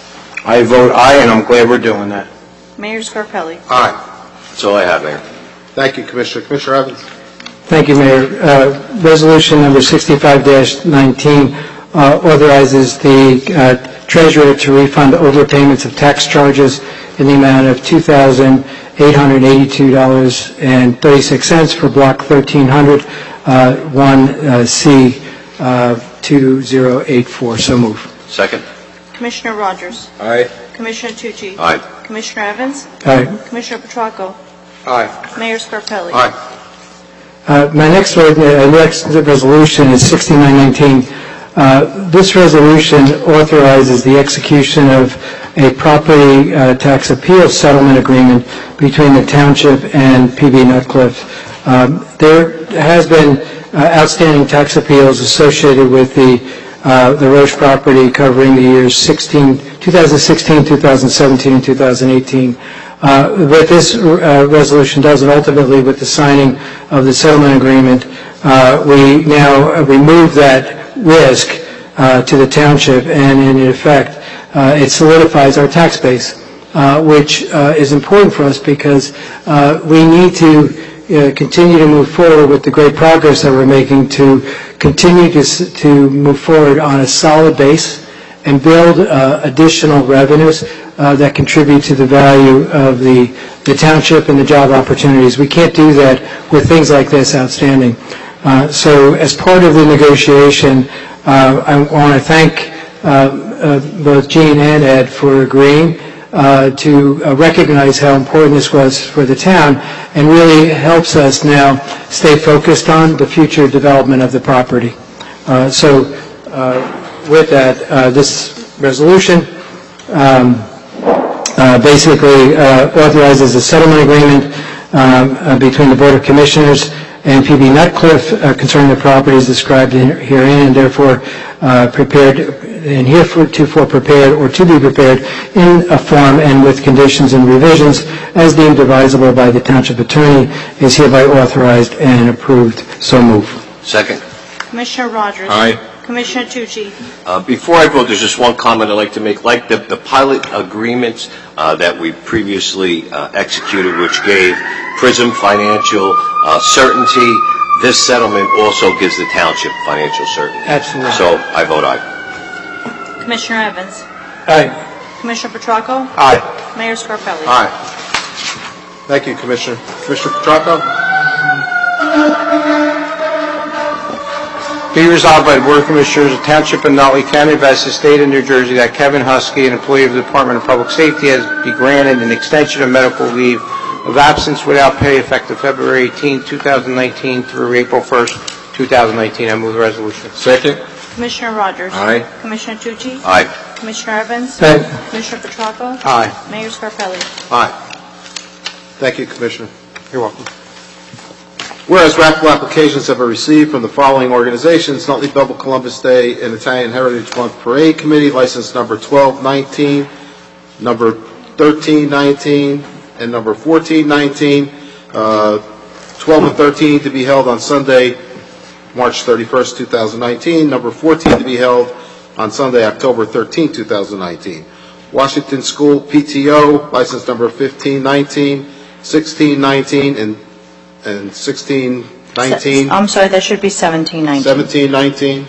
I vote aye, and I'm glad we're doing that. Mayor Scarpelli? Aye. That's all I have, Mayor. Thank you, Commissioner. Commissioner Evans? Thank you, Mayor. Uh, Resolution number sixty-five nineteen uh, authorizes the uh, treasurer to refund overpayments of tax charges in the amount of two thousand eight hundred eighty-two dollars and thirty-six cents for Block thirteen hundred, uh, one C, uh, two zero eight four. So move. Second. Commissioner Rogers? Aye. Commissioner Tucci? Aye. Commissioner Evans? Aye. Commissioner Petracco? Aye. Mayor Scarpelli? Aye. Uh, My next ord- uh, next resolution is sixty-nine nineteen. Uh, This resolution authorizes the execution of a property uh, tax appeal settlement agreement between the township and P B Nutcliff. Um, There has been uh, outstanding tax appeals associated with the uh, the Roche property covering the years sixteen, twenty sixteen, twenty seventeen, and twenty eighteen. Uh, What this uh, resolution does, and ultimately with the signing of the settlement agreement, uh, we now uh, remove that risk uh, to the township, and in effect, uh, it solidifies our tax base, uh, which uh, is important for us because uh, we need to uh, continue to move forward with the great progress that we're making to continue to, s- to move forward on a solid base and build uh, additional revenues uh, that contribute to the value of the, the township and the job opportunities. We can't do that with things like this outstanding. Uh, so as part of the negotiation, uh, I want to thank uh, uh, both Gene and Ed for agreeing uh, to uh, recognize how important this was for the town, and really helps us now stay focused on the future development of the property. Uh, so uh, with that, uh, this resolution um, uh, basically uh, authorizes a settlement agreement um, uh, between the Board of Commissioners and P B Nutcliff uh, concerning the properties described in- herein, and therefore uh, prepared, and heretofore prepared or to be prepared in a form and with conditions and revisions as deemed advisable by the Township Attorney, is hereby authorized and approved. So move. Second. Commissioner Rogers? Aye. Commissioner Tucci? Uh, Before I vote, there's just one comment I'd like to make. Like the, the pilot agreements uh, that we previously uh, executed, which gave PRISM financial uh, certainty, this settlement also gives the township financial certainty. Absolutely. So I vote aye. Commissioner Evans? Aye. Commissioner Petracco? Aye. Mayor Scarpelli? Aye. Thank you, Commissioner. Commissioner Petracco? Be resolved by the Board of Commissioners of Township of Nutley County of Essex, State of New Jersey, that Kevin Husky, an employee of the Department of Public Safety, has been granted an extension of medical leave of absence without pay effective February eighteenth, two thousand nineteen through April first, two thousand nineteen. I move the resolution. Second. Commissioner Rogers? Aye. Commissioner Tucci? Aye. Commissioner Evans? Aye. Commissioner Petracco? Aye. Mayor Scarpelli? Aye. Thank you, Commissioner. You're welcome. Whereas raffle applications have been received from the following organizations: Nutley Belleville Columbus Day and Italian Heritage Month Parade Committee, license number twelve nineteen, number thirteen nineteen, and number fourteen nineteen, uh, twelve and thirteen to be held on Sunday, March thirty-first, two thousand nineteen, number fourteen to be held on Sunday, October thirteenth, two thousand nineteen. Washington School P T O, license number fifteen nineteen, sixteen nineteen, and and sixteen nineteen, I'm sorry, that should be seventeen nineteen. seventeen nineteen,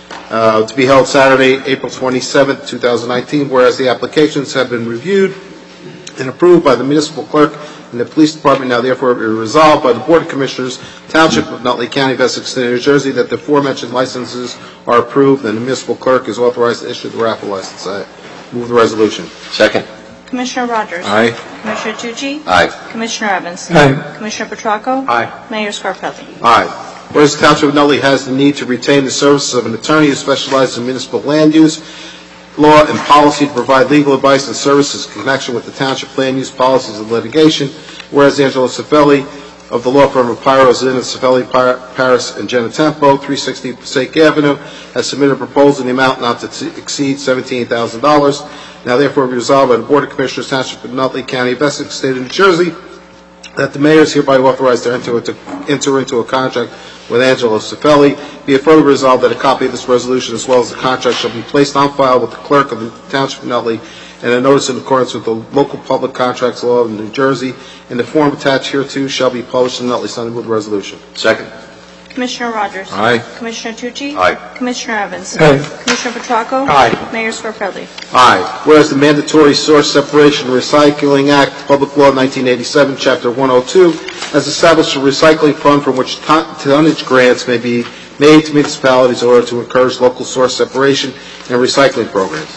uh, to be held Saturday, April twenty-seventh, two thousand nineteen, whereas the applications have been reviewed and approved by the municipal clerk and the police department, now therefore be resolved by the Board of Commissioners, Township of Nutley County of Essex, State of New Jersey, that the aforementioned licenses are approved and the municipal clerk is authorized to issue the raffle license. I move the resolution. Second. Commissioner Rogers? Aye. Commissioner Tucci? Aye. Commissioner Evans? Aye. Commissioner Petracco? Aye. Mayor Scarpelli? Aye. Whereas the Township of Nutley has the need to retain the services of an attorney who specializes in municipal land use, law, and policy to provide legal advice and services in connection with the township land use policies and litigation, whereas Angelo Cifelli of the law firm of Pyro, Zinn, Cifelli, Paris, and Genetempo, three sixty Passaic Avenue, has submitted a proposal in the amount not to exceed seventeen thousand dollars. Now therefore be resolved by the Board of Commissioners, Township of Nutley County of Essex, State of New Jersey, that the mayor is hereby authorized to enter into, enter into a contract with Angelo Cifelli. Be it further resolved that a copy of this resolution as well as the contract shall be placed on file with the clerk of the Township of Nutley, and a notice in accordance with the local public contracts law of New Jersey in the form attached hereto shall be published in the Nutley Sun. Move the resolution. Second. Commissioner Rogers? Aye. Commissioner Tucci? Aye. Commissioner Evans? Aye. Commissioner Petracco? Aye. Mayor Scarpelli? Aye. Whereas the Mandatory Source Separation and Recycling Act, Public Law nineteen eighty-seven, Chapter one oh two, has established a recycling fund from which ton- tonnage grants may be made to municipalities in order to encourage local source separation and recycling programs.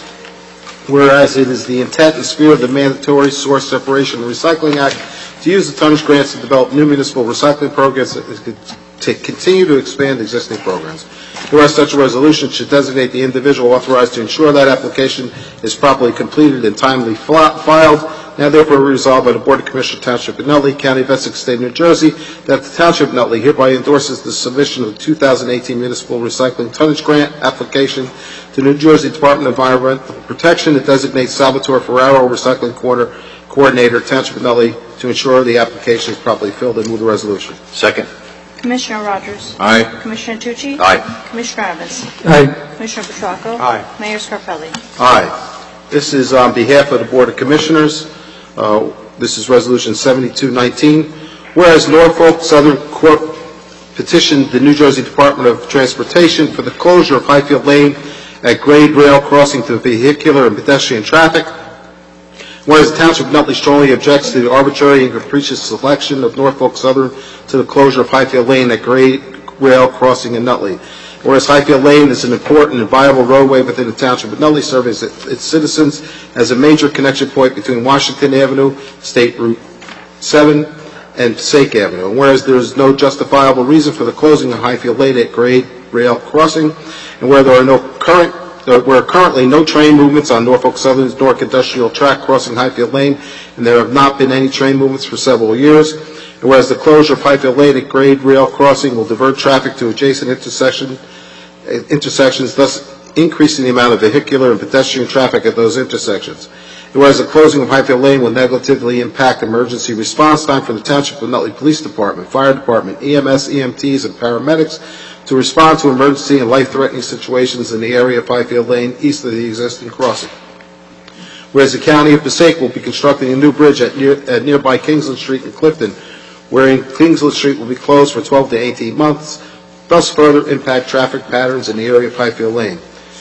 Whereas it is the intent and spirit of the Mandatory Source Separation and Recycling Act to use the tonnage grants to develop new municipal recycling programs to continue to expand existing programs. Whereas such a resolution should designate the individual authorized to ensure that application is properly completed and timely filed. Now therefore resolved by the Board of Commissioners, Township of Nutley, County of Essex, State of New Jersey, that the Township of Nutley hereby endorses the submission of the two thousand eighteen Municipal Recycling Tonnage Grant application to New Jersey Department of Environmental Protection that designates Salvatore Ferraro, Recycling Corner Coordinator, Township of Nutley, to ensure the application is properly filled. And move the resolution. Second. Commissioner Rogers? Aye. Commissioner Tucci? Aye. Commissioner Evans? Aye. Commissioner Petracco? Aye. Mayor Scarpelli? Aye. This is on behalf of the Board of Commissioners. Uh, This is Resolution seventy-two nineteen. Whereas Norfolk Southern Corp petitioned the New Jersey Department of Transportation for the closure of Highfield Lane at grade rail crossing to vehicular and pedestrian traffic. Whereas the Township of Nutley strongly objects to the arbitrary and capricious selection of Norfolk Southern to the closure of Highfield Lane at grade rail crossing in Nutley. Whereas Highfield Lane is an important and viable roadway within the Township of Nutley, serving its citizens as a major connection point between Washington Avenue, State Route seven, and Passaic Avenue. And whereas there is no justifiable reason for the closing of Highfield Lane at grade rail crossing, and where there are no current uh, where currently no train movements on Norfolk Southern's Newark Industrial Track crossing Highfield Lane, and there have not been any train movements for several years. And whereas the closure of Highfield Lane at grade rail crossing will divert traffic to adjacent intersection, intersections, thus increasing the amount of vehicular and pedestrian traffic at those intersections. And whereas the closing of Highfield Lane will negatively impact emergency response time for the Township of Nutley Police Department, Fire Department, E M S, E M Ts, and paramedics to respond to emergency and life-threatening situations in the area of Highfield Lane east of the existing crossing. Whereas the County of Passaic will be constructing a new bridge at, near, at nearby Kingsland Street in Clifton, wherein Kingsland Street will be closed for twelve to eighteen months, thus further impact traffic patterns in the area of Highfield Lane.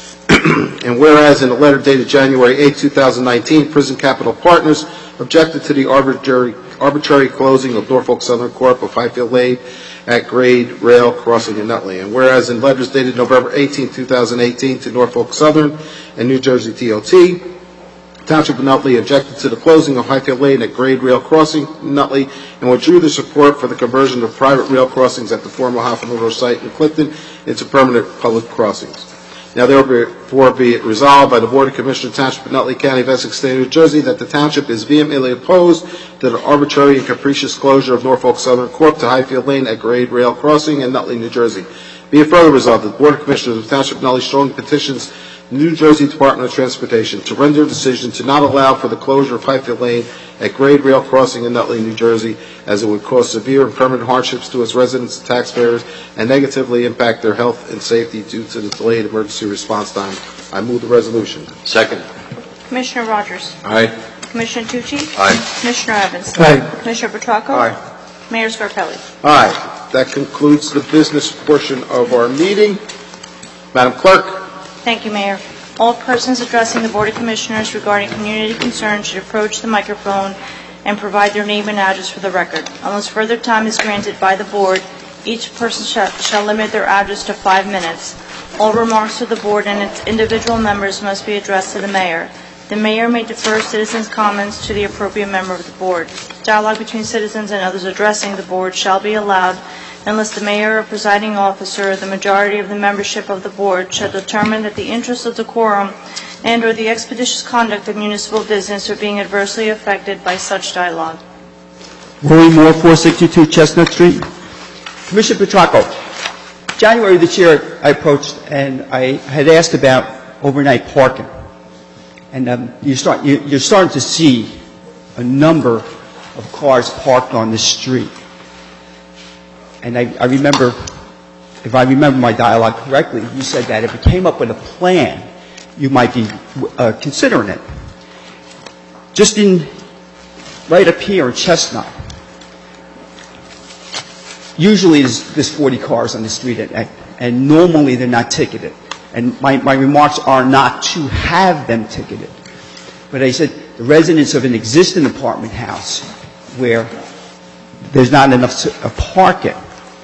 And whereas in a letter dated January eighth, two thousand nineteen, Prison Capital Partners objected to the arbitrary, arbitrary closing of Norfolk Southern Corp of Highfield Lane at grade rail crossing in Nutley. And whereas in letters dated November eighteenth, two thousand eighteen to Norfolk Southern and New Jersey T O T, Township of Nutley objected to the closing of Highfield Lane at grade rail crossing in Nutley and withdrew their support for the conversion of private rail crossings at the former Hoffman site in Clifton into permanent public crossings. Now therefore be it resolved by the Board of Commissioners, Township of Nutley, County of Essex, State of New Jersey, that the Township is vehemently opposed to the arbitrary and capricious closure of Norfolk Southern Corp to Highfield Lane at grade rail crossing in Nutley, New Jersey. Be it further resolved that the Board of Commissioners of the Township of Nutley strongly petitions the New Jersey Department of Transportation to render a decision to not allow for the closure of Highfield Lane at grade rail crossing in Nutley, New Jersey, as it would cause severe and permanent hardships to its residents and taxpayers and negatively impact their health and safety due to the delayed emergency response time. I move the resolution. Second. Commissioner Rogers? Aye. Commissioner Tucci? Aye. Commissioner Evans? Aye. Commissioner Petracco? Aye. Mayor Scarpelli? Aye. That concludes the business portion of our meeting. Madam Clerk? Thank you, Mayor. All persons addressing the Board of Commissioners regarding community concerns should approach the microphone and provide their name and address for the record. Unless further time is granted by the Board, each person shall, shall limit their address to five minutes. All remarks to the Board and its individual members must be addressed to the Mayor. The Mayor may defer citizens' comments to the appropriate member of the Board. Dialogue between citizens and others addressing the Board shall be allowed unless the Mayor or presiding officer or the majority of the membership of the Board shall determine that the interests of decorum and or the expeditious conduct of municipal business are being adversely affected by such dialogue. Roy Moore, four sixty-two Chestnut Street. Commissioner Petracco, January this year I approached and I had asked about overnight parking. And um, you start, you, you're starting to see a number of cars parked on the street. And I, I remember, if I remember my dialogue correctly, you said that if it came up with a plan, you might be uh, considering it. Just in, right up here in Chestnut, usually there's, there's forty cars on the street, and, and normally they're not ticketed. And my, my remarks are not to have them ticketed. But I said the residents of an existing apartment house where there's not enough to, uh, parking,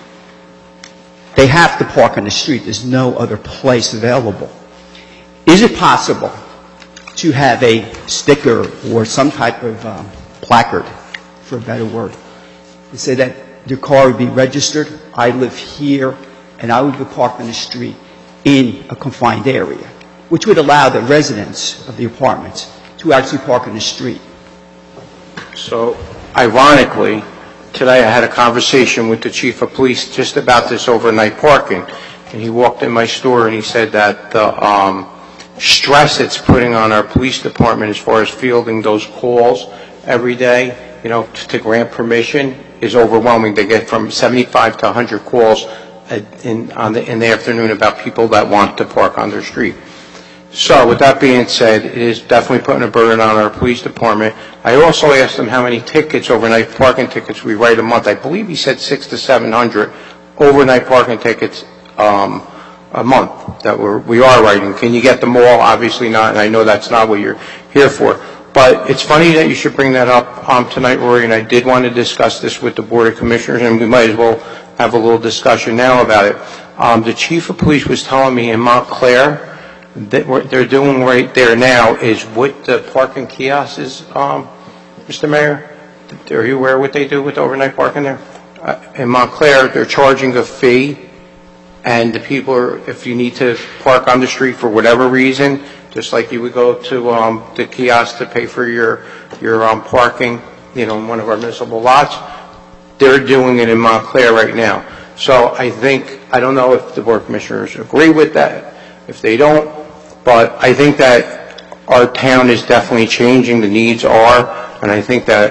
they have to park on the street. There's no other place available. Is it possible to have a sticker or some type of um, placard, for a better word, to say that your car would be registered, I live here, and I would be parked on the street in a confined area, which would allow the residents of the apartments to actually park on the street? So, ironically, today I had a conversation with the chief of police just about this overnight parking, and he walked in my store and he said that the um, stress it's putting on our police department as far as fielding those calls every day, you know, to, to grant permission is overwhelming. They get from seventy-five to one hundred calls in, on the, in the afternoon about people that want to park on their street. So with that being said, it is definitely putting a burden on our police department. I also asked him how many tickets, overnight parking tickets, we write a month. I believe he said six to seven hundred overnight parking tickets um, a month that we're, we are writing. Can you get them all? Obviously not, and I know that's not what you're here for. But it's funny that you should bring that up um, tonight, Rory, and I did want to discuss this with the Board of Commissioners, and we might as well have a little discussion now about it. Um, the chief of police was telling me in Montclair that what they're doing right there now is what the parking kiosks is, um, Mister Mayor. Are you aware of what they do with overnight parking there? Uh, in Montclair, they're charging a fee, and the people are, if you need to park on the street for whatever reason, just like you would go to um, the kiosk to pay for your your um, parking, you know, in one of our municipal lots, they're doing it in Montclair right now. So I think, I don't know if the Board of Commissioners agree with that, if they don't, but I think that our town is definitely changing, the needs are, and I think that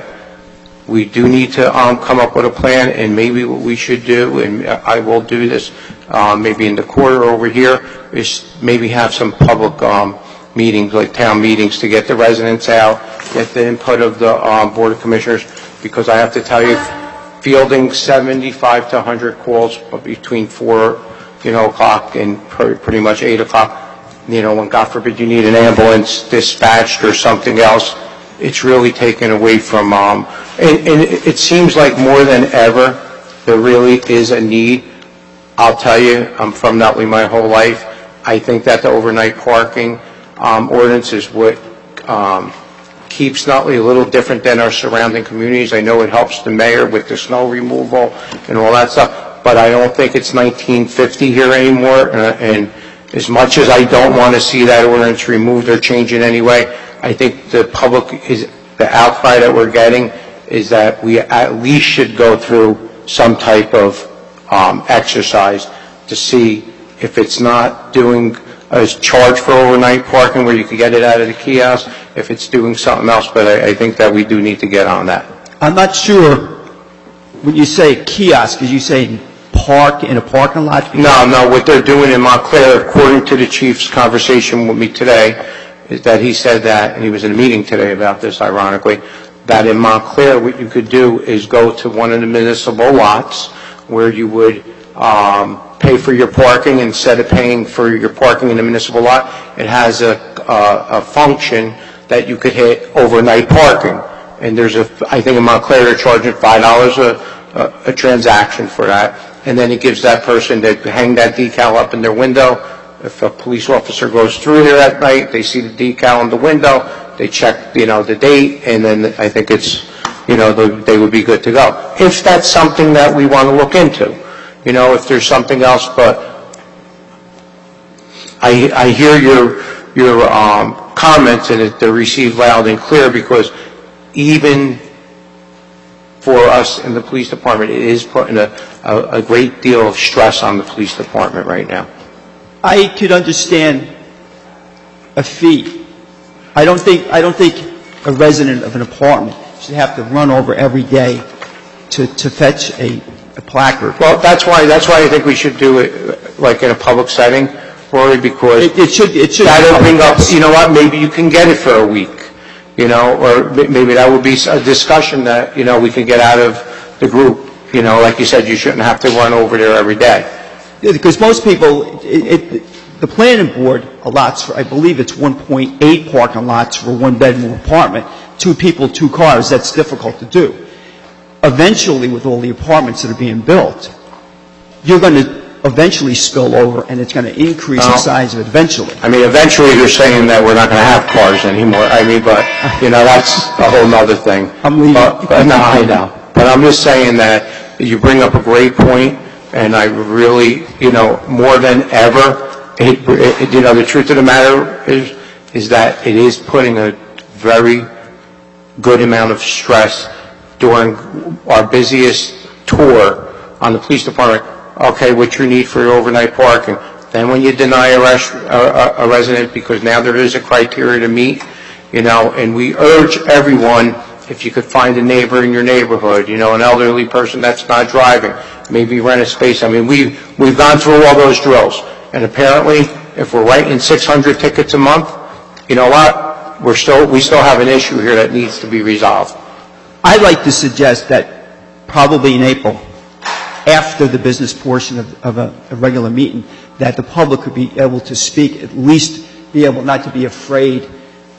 we do need to um, come up with a plan, and maybe what we should do, and I will do this, um, maybe in the quarter over here, is maybe have some public um, meetings, like town meetings, to get the residents out, get the input of the um, Board of Commissioners, because I have to tell you, fielding seventy-five to one hundred calls between four, you know, o'clock and pretty much eight o'clock, you know, when God forbid you need an ambulance dispatched or something else, it's really taken away from, um, and, and it seems like more than ever, there really is a need. I'll tell you, I'm from Nutley my whole life. I think that the overnight parking um, ordinance is what um, keeps Nutley a little different than our surrounding communities. I know it helps the mayor with the snow removal and all that stuff, but I don't think it's nineteen fifty here anymore, uh, and as much as I don't want to see that ordinance removed or changed in any way, I think the public is, the outcry that we're getting is that we at least should go through some type of um, exercise to see if it's not doing a charge for overnight parking where you could get it out of the kiosk, if it's doing something else, but I, I think that we do need to get on that. I'm not sure, when you say kiosk, are you saying park in a parking lot? No, no, what they're doing in Montclair, according to the chief's conversation with me today, is that he said that, and he was in a meeting today about this, ironically, that in Montclair, what you could do is go to one of the municipal lots where you would um, pay for your parking. Instead of paying for your parking in the municipal lot, it has a, a, a function that you could hit overnight parking. And there's a, I think in Montclair, they're charging five dollars a, a, a transaction for that. And then it gives that person to hang that decal up in their window. If a police officer goes through there at night, they see the decal in the window, they check, you know, the date, and then I think it's, you know, they would be good to go. If that's something that we want to look into, you know, if there's something else, but I, I hear your, your um, comments, and they're received loud and clear, because even for us in the police department, it is putting a, a, a great deal of stress on the police department right now. I could understand a fee. I don't think, I don't think a resident of an apartment should have to run over every day to, to fetch a, a placard. Well, that's why, that's why I think we should do it like in a public setting, Rory, because It, it should, it should. that'll bring up, you know what, maybe you can get it for a week, you know, or maybe that would be a discussion that, you know, we can get out of the group. You know, like you said, you shouldn't have to run over there every day. Yeah, because most people, it, it, the planning board allots for, I believe it's one point eight parking lots for a one-bedroom apartment. Two people, two cars, that's difficult to do. Eventually, with all the apartments that are being built, you're going to eventually spill over, and it's going to increase the Well, size of it eventually. I mean, eventually they're saying that we're not going to have cars anymore. I mean, but, you know, that's a whole nother thing. I'm leaving. But, but, no, I know. But I'm just saying that you bring up a great point, and I really, you know, more than ever, it, it, you know, the truth of the matter is, is that it is putting a very good amount of stress during our busiest tour on the police department. Okay, what's your need for your overnight parking? Then when you deny a, res a, a resident, because now there is a criteria to meet, you know, and we urge everyone, if you could find a neighbor in your neighborhood, you know, an elderly person that's not driving, maybe rent a space. I mean, we, we've gone through all those drills. And apparently, if we're writing six hundred tickets a month, you know what? We're still, we still have an issue here that needs to be resolved. I'd like to suggest that probably in April, after the business portion of, of a, a regular meeting, that the public could be able to speak, at least be able not to be afraid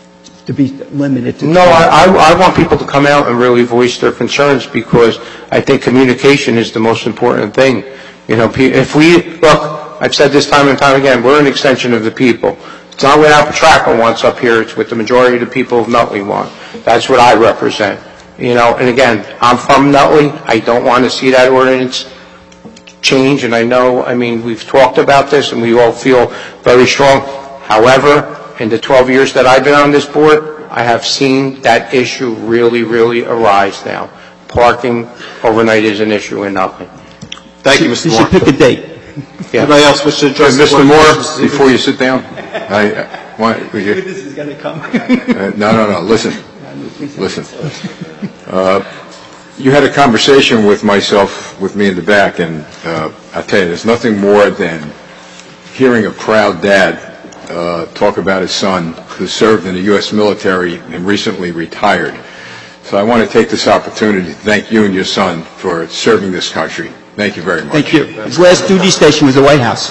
to be limited to... No, I, I, I want people to come out and really voice their concerns, because I think communication is the most important thing. You know, if we, look, I've said this time and time again, we're an extension of the people. It's not what Al Petracca wants up here, it's what the majority of the people of Nutley want. That's what I represent. You know, and again, I'm from Nutley. I don't want to see that ordinance change, and I know, I mean, we've talked about this, and we all feel very strong. However, in the twelve years that I've been on this board, I have seen that issue really, really arise now. parking overnight is an issue in Nutley. Thank you, Mister You Moore. should pick a date. Yeah. Anybody else wish to address the Mister Board of Moore, Commissioners this evening? before you sit down, I, uh, why, would you? This is going to come. Uh, No, no, no, listen, listen. Uh, You had a conversation with myself, with me in the back, and uh, I tell you, there's nothing more than hearing a proud dad uh, talk about his son who served in the U S military and recently retired. So I want to take this opportunity to thank you and your son for serving this country. Thank you very much. Thank you. His last duty station was the White House.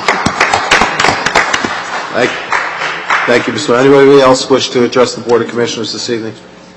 Thank, thank you, Mister Moore. Anybody else wish to address the Board of Commissioners this evening?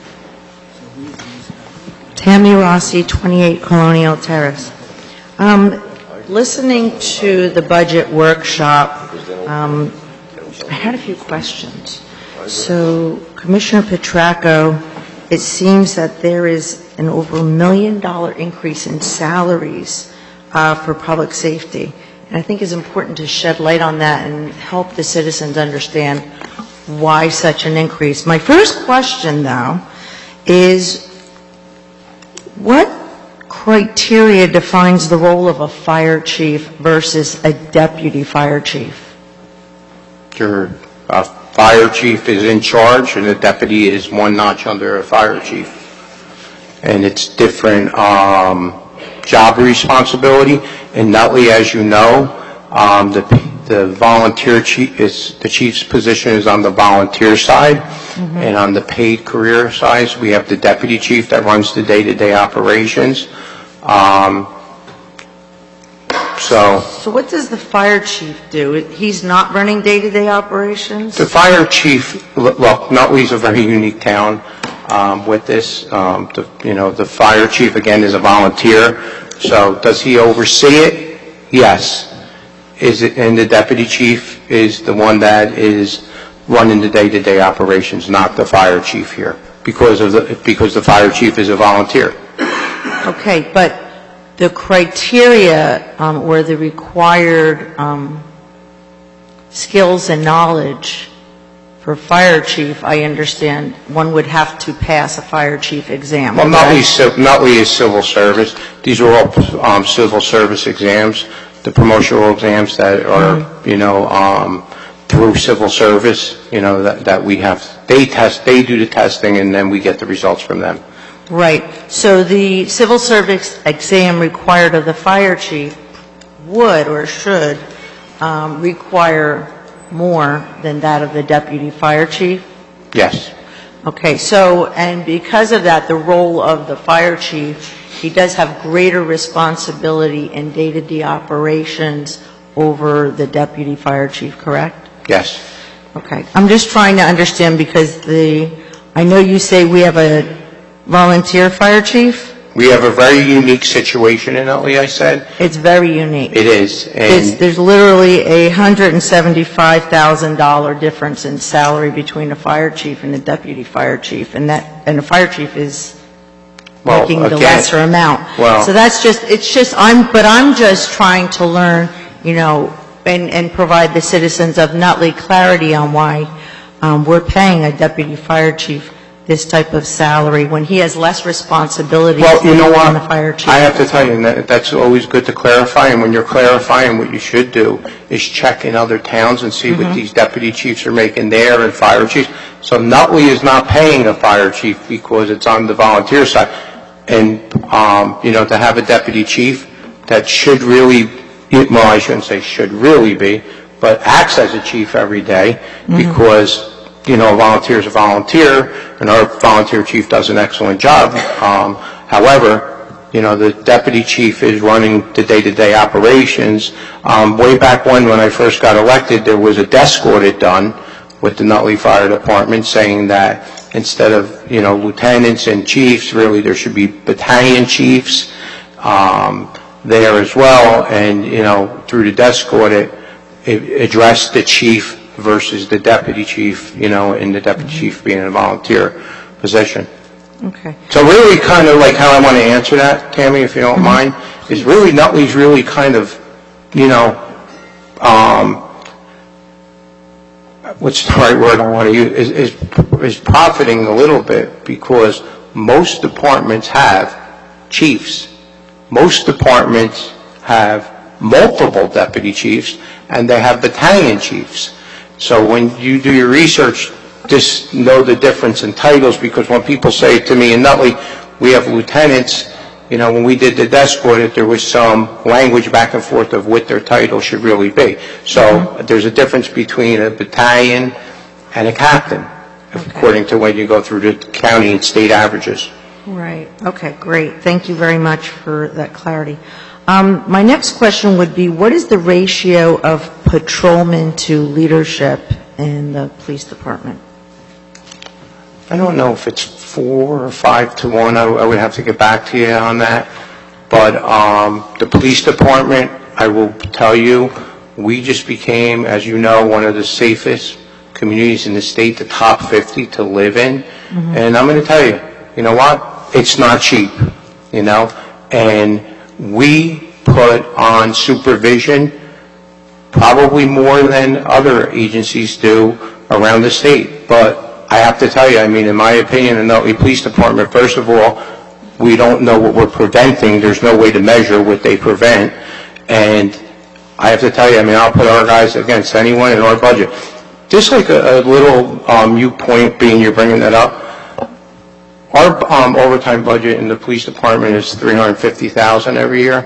Tammy Rossi, twenty-eight Colonial Terrace. Um, Listening to the budget workshop, um, I had a few questions. So, Commissioner Petracco, it seems that there is an over a million dollar increase in salaries uh, for public safety. And I think it's important to shed light on that and help the citizens understand why such an increase. My first question, though, is what criteria defines the role of a fire chief versus a deputy fire chief? Your uh, fire chief is in charge, and the deputy is one notch under a fire chief. And it's different um, job responsibility. In Nutley, as you know, um, the the volunteer chief is the chief's position is on the volunteer side, mm-hmm. and on the paid career side, we have the deputy chief that runs the day-to-day operations. Um, so, so what does the fire chief do? He's not running day-to-day operations? The fire chief, well, Nutley's a very unique town um, with this. Um, the, you know, the fire chief, again, is a volunteer. So does he oversee it? Yes. Is it, and the deputy chief is the one that is running the day-to-day operations, not the fire chief here, because of the because the fire chief is a volunteer. Okay, but the criteria um, or the required um, skills and knowledge for fire chief, I understand one would have to pass a fire chief exam. Well, Nutley, Nutley is civil service. These are all um, civil service exams, the promotional exams that are, mm-hmm. you know, um, through civil service, you know, that, that we have. They test, they do the testing, and then we get the results from them. Right. So the civil service exam required of the fire chief would or should um, require more than that of the deputy fire chief? Yes. Okay. So, and because of that, the role of the fire chief, he does have greater responsibility in day-to-day operations over the deputy fire chief, correct? Yes. Okay. I'm just trying to understand because the, I know you say we have a volunteer fire chief? We have a very unique situation in Nutley, I said. It's very unique. It is. And It's, there's literally a one hundred seventy-five thousand dollars difference in salary between a fire chief and a deputy fire chief, and that, and the fire chief is well, making the again, lesser amount. Well, so that's just, it's just, I'm, but I'm just trying to learn, you know, and, and provide the citizens of Nutley clarity on why um, we're paying a deputy fire chief this type of salary when he has less responsibility well, you know what? than the fire chief. I have to tell you, and that, that's always good to clarify, and when you're clarifying, what you should do is check in other towns and see mm-hmm. what these deputy chiefs are making there and fire chiefs. So Nutley is not paying a fire chief because it's on the volunteer side. And, um, you know, to have a deputy chief that should really, well, I shouldn't say should really be, but acts as a chief every day mm-hmm. because you know, a volunteer is a volunteer, and our volunteer chief does an excellent job. Um, however, you know, the deputy chief is running the day-to-day operations. Um, way back when, when I first got elected, there was a desk audit done with the Nutley Fire Department saying that instead of, you know, lieutenants and chiefs, really there should be battalion chiefs um, there as well. And, you know, through the desk audit, it addressed the chief versus the deputy chief, you know, and the deputy mm-hmm. chief being in a volunteer position. Okay. So really kind of like how I want to answer that, Tammy, if you don't mm-hmm. mind, is really Nutley's really kind of, you know, um, what's the right word I want to use, is, is, is profiting a little bit because most departments have chiefs. Most departments have multiple deputy chiefs, and they have battalion chiefs. So when you do your research, just know the difference in titles, because when people say to me in Nutley, we have lieutenants, you know, when we did the desk audit, there was some language back and forth of what their title should really be. So there's a difference between a battalion and a captain, according to when you go through the county and state averages. Right. Okay, great. Thank you very much for that clarity. Um, my next question would be, what is the ratio of patrolmen to leadership in the police department? I don't know if it's four or five to one. I, I would have to get back to you on that. But um, the police department, I will tell you, we just became, as you know, one of the safest communities in the state, the top fifty to live in. Mm-hmm. And I'm going to tell you, you know what? It's not cheap, you know? And we put on supervision probably more than other agencies do around the state. But I have to tell you, I mean, in my opinion, the Nutley Police Department, first of all, we don't know what we're preventing. There's no way to measure what they prevent. And I have to tell you, I mean, I'll put our guys against anyone in our budget. Just like a, a little um, you point being you're bringing that up, our um, overtime budget in the police department is three hundred fifty thousand dollars every year.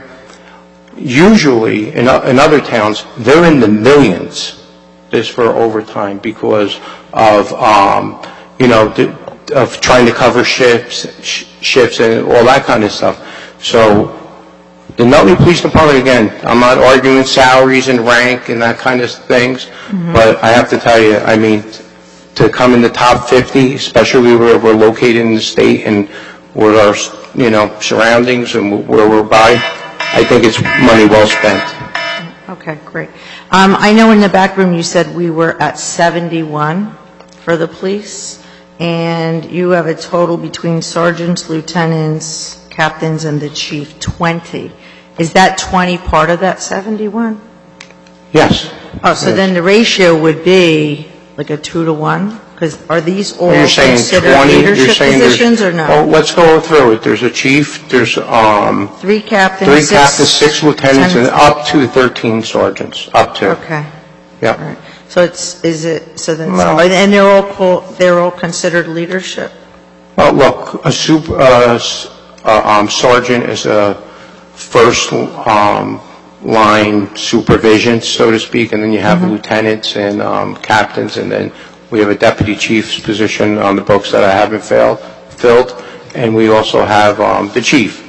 Usually, in, in other towns, they're in the millions just for overtime because of, um, you know, the, of trying to cover shifts, sh shifts and all that kind of stuff. So the Nutley Police Department, again, I'm not arguing salaries and rank and that kind of things, mm-hmm. but I have to tell you, I mean, to come in the top fifty, especially where we're located in the state and where our, you know, surroundings and where we're by, I think it's money well spent. Okay, great. Um, I know in the back room you said we were at seventy-one for the police, and you have a total between sergeants, lieutenants, captains, and the chief, twenty. Is that twenty part of that seventy-one? Yes. Oh, so yes. Then the ratio would be like a two to one? Because are these all you're saying considered twenty, leadership you're saying positions or no? Well, let's go through it. There's a chief, there's um, three captains, three six, captains, six lieutenants, and lieutenants. up to thirteen sergeants, up to. Okay. Yeah. Right. So it's, is it, so that's, No. and they're all, co- they're all considered leadership? Well, look, a super, uh, s- uh, um, sergeant is a first um, line supervision, so to speak, and then you have Mm-hmm. lieutenants and um, captains, and then we have a deputy chief's position on the books that I haven't failed, filled, and we also have um, the chief.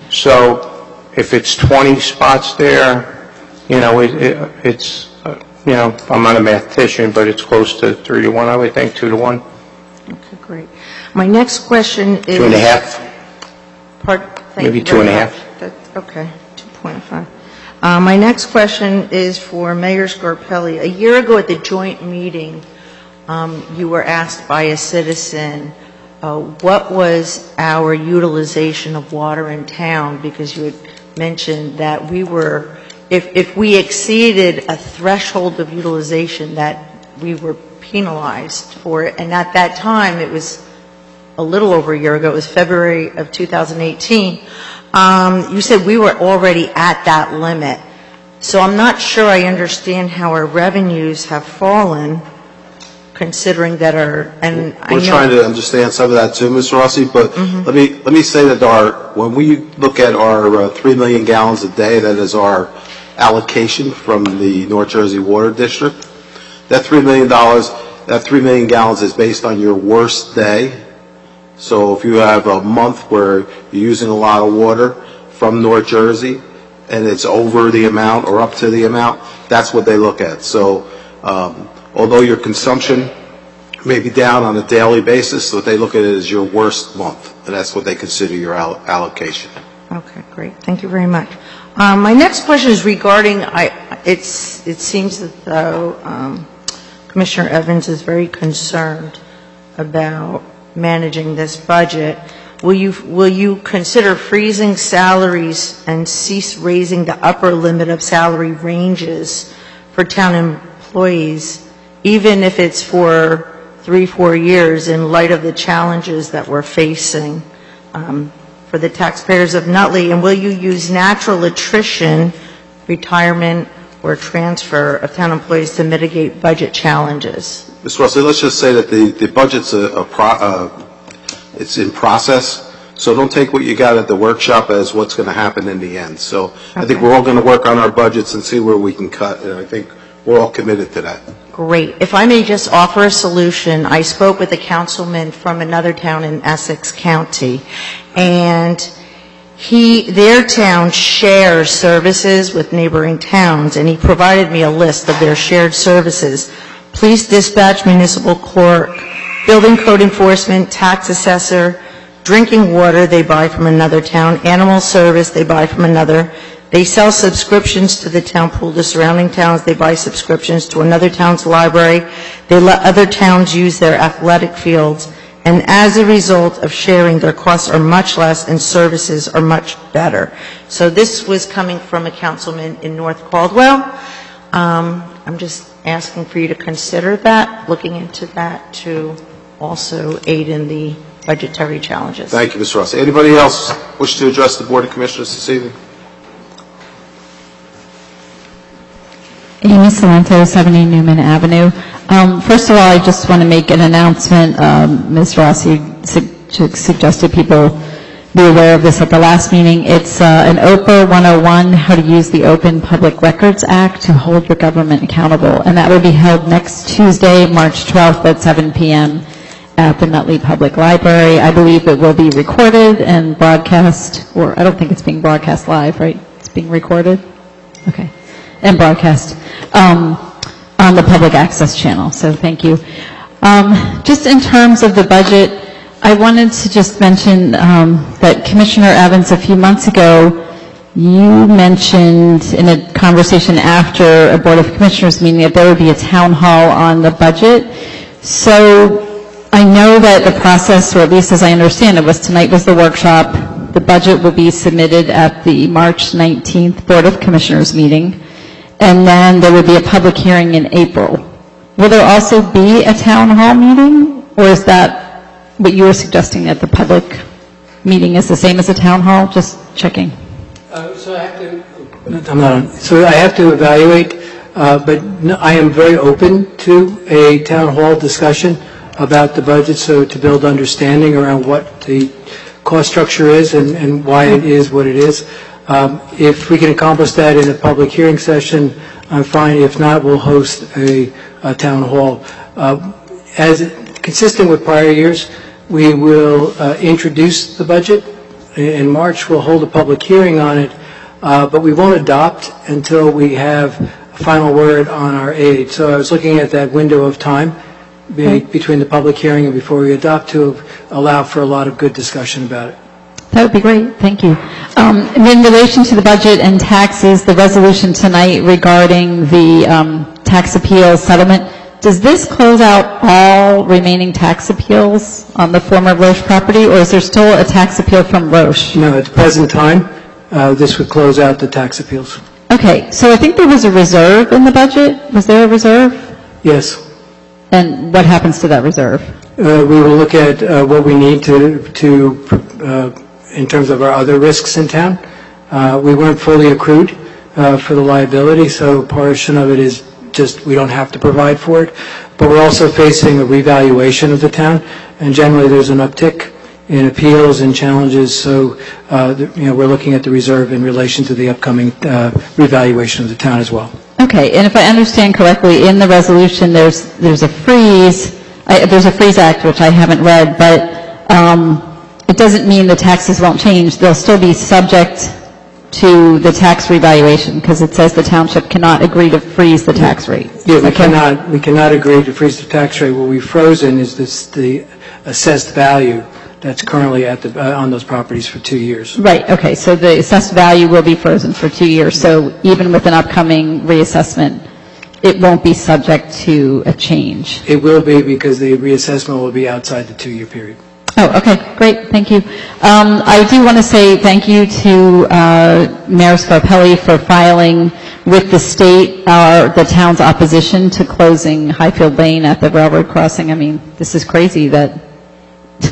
So if it's twenty spots there, you know, it, it, it's, uh, you know, I'm not a mathematician, but it's close to three to one, I would think, two to one. Okay, great. My next question is... Two and a half? Part, thank Maybe you two and a very half. much. That- Okay, two point five. Uh, My next question is for Mayor Scarpelli. A year ago at the joint meeting, um, you were asked by a citizen, uh, what was our utilization of water in town? Because you had mentioned that we were, if, if we exceeded a threshold of utilization, that we were penalized for it. And at that time, it was a little over a year ago, it was February of two thousand eighteen, um, you said we were already at that limit. So I'm not sure I understand how our revenues have fallen, considering that our, and I know... We're trying to understand some of that too, Miz Rossi, but let me let me say that our, when we look at our uh, three million gallons a day, that is our allocation from the North Jersey Water District, that three million dollars, that three million gallons is based on your worst day. So if you have a month where you're using a lot of water from North Jersey and it's over the amount or up to the amount, that's what they look at. So um, although your consumption may be down on a daily basis, what they look at it as your worst month, and that's what they consider your all allocation. Okay, great. Thank you very much. Um, my next question is regarding, I, it's, it seems that though um, Commissioner Evans is very concerned about managing this budget. Will you, will you consider freezing salaries and cease raising the upper limit of salary ranges for town employees, even if it's for three, four years, in light of the challenges that we're facing um, for the taxpayers of Nutley? And will you use natural attrition, retirement, or transfer of town employees to mitigate budget challenges? Miz Russell, let's just say that the, the budget's a, a pro, uh, it's in process, so don't take what you got at the workshop as what's going to happen in the end. So I think we're all going to work on our budgets and see where we can cut, and I think we're all committed to that. Great. If I may just offer a solution, I spoke with a councilman from another town in Essex County, and he, their town shares services with neighboring towns, and he provided me a list of their shared services: police dispatch, municipal clerk, building code enforcement, tax assessor, drinking water they buy from another town, animal service they buy from another. They sell subscriptions to the town pool to surrounding towns. They buy subscriptions to another town's library. They let other towns use their athletic fields. And as a result of sharing, their costs are much less and services are much better. So this was coming from a councilman in North Caldwell. Um, I'm just asking for you to consider that, looking into that to also aid in the budgetary challenges. Thank you, Miz Ross. Anybody else wish to address the Board of Commissioners this evening? Amy Salento, seventy Newman Avenue. Um, first of all, I just want to make an announcement. Um, Miz Rossi su- suggested people be aware of this at the last meeting. It's uh, an O P R one oh one, how to use the Open Public Records Act to hold your government accountable. And that will be held next Tuesday, March twelfth at seven p.m. at the Nutley Public Library. I believe it will be recorded and broadcast, or I don't think it's being broadcast live, right? It's being recorded? Okay. And broadcast um, on the public access channel. So thank you. Um, just in terms of the budget, I wanted to just mention um, that Commissioner Evans, a few months ago, you mentioned in a conversation after a Board of Commissioners meeting that there would be a town hall on the budget. So I know that the process, or at least as I understand it, was tonight was the workshop. The budget will be submitted at the March nineteenth Board of Commissioners meeting. And then there would be a public hearing in April. Will there also be a town hall meeting, or is that what you were suggesting, that the public meeting is the same as a town hall? Just checking. Uh, so I have to. I'm not on. So I have to evaluate, uh, but no, I am very open to a town hall discussion about the budget, so to build understanding around what the cost structure is and, and why it is what it is. Um, if we can accomplish that in a public hearing session, I'm fine. If not, we'll host a, a town hall. Uh, as consistent with prior years, we will uh, introduce the budget in March. We'll hold a public hearing on it, uh, but we won't adopt until we have a final word on our aid. So I was looking at that window of time be, between the public hearing and before we adopt to allow for a lot of good discussion about it. That would be great. Thank you. Um, and in relation to the budget and taxes, the resolution tonight regarding the um, tax appeal settlement, does this close out all remaining tax appeals on the former Roche property, or is there still a tax appeal from Roche? No, at the present time, uh, this would close out the tax appeals. Okay. So I think there was a reserve in the budget. Was there a reserve? Yes. And what happens to that reserve? Uh, we will look at uh, what we need to, to uh, in terms of our other risks in town. Uh, we weren't fully accrued uh, for the liability, so a portion of it is just we don't have to provide for it. But we're also facing a revaluation of the town, and generally there's an uptick in appeals and challenges, so uh, the, you know, we're looking at the reserve in relation to the upcoming uh, revaluation of the town as well. Okay, and if I understand correctly, in the resolution there's there's a freeze, I, there's a freeze act which I haven't read, but um, it doesn't mean the taxes won't change. They'll still be subject to the tax revaluation, because it says the township cannot agree to freeze the tax rate. Yeah, we cannot, we cannot agree to freeze the tax rate. What we've frozen is this, the assessed value that's currently at the, uh, on those properties for two years. Right, okay, so the assessed value will be frozen for two years. So even with an upcoming reassessment, it won't be subject to a change. It will be, because the reassessment will be outside the two-year period. Oh, okay, great, thank you. Um, I do want to say thank you to uh, Mayor Scarpelli for filing with the state our, the town's opposition to closing Highfield Lane at the railroad crossing. I mean, this is crazy that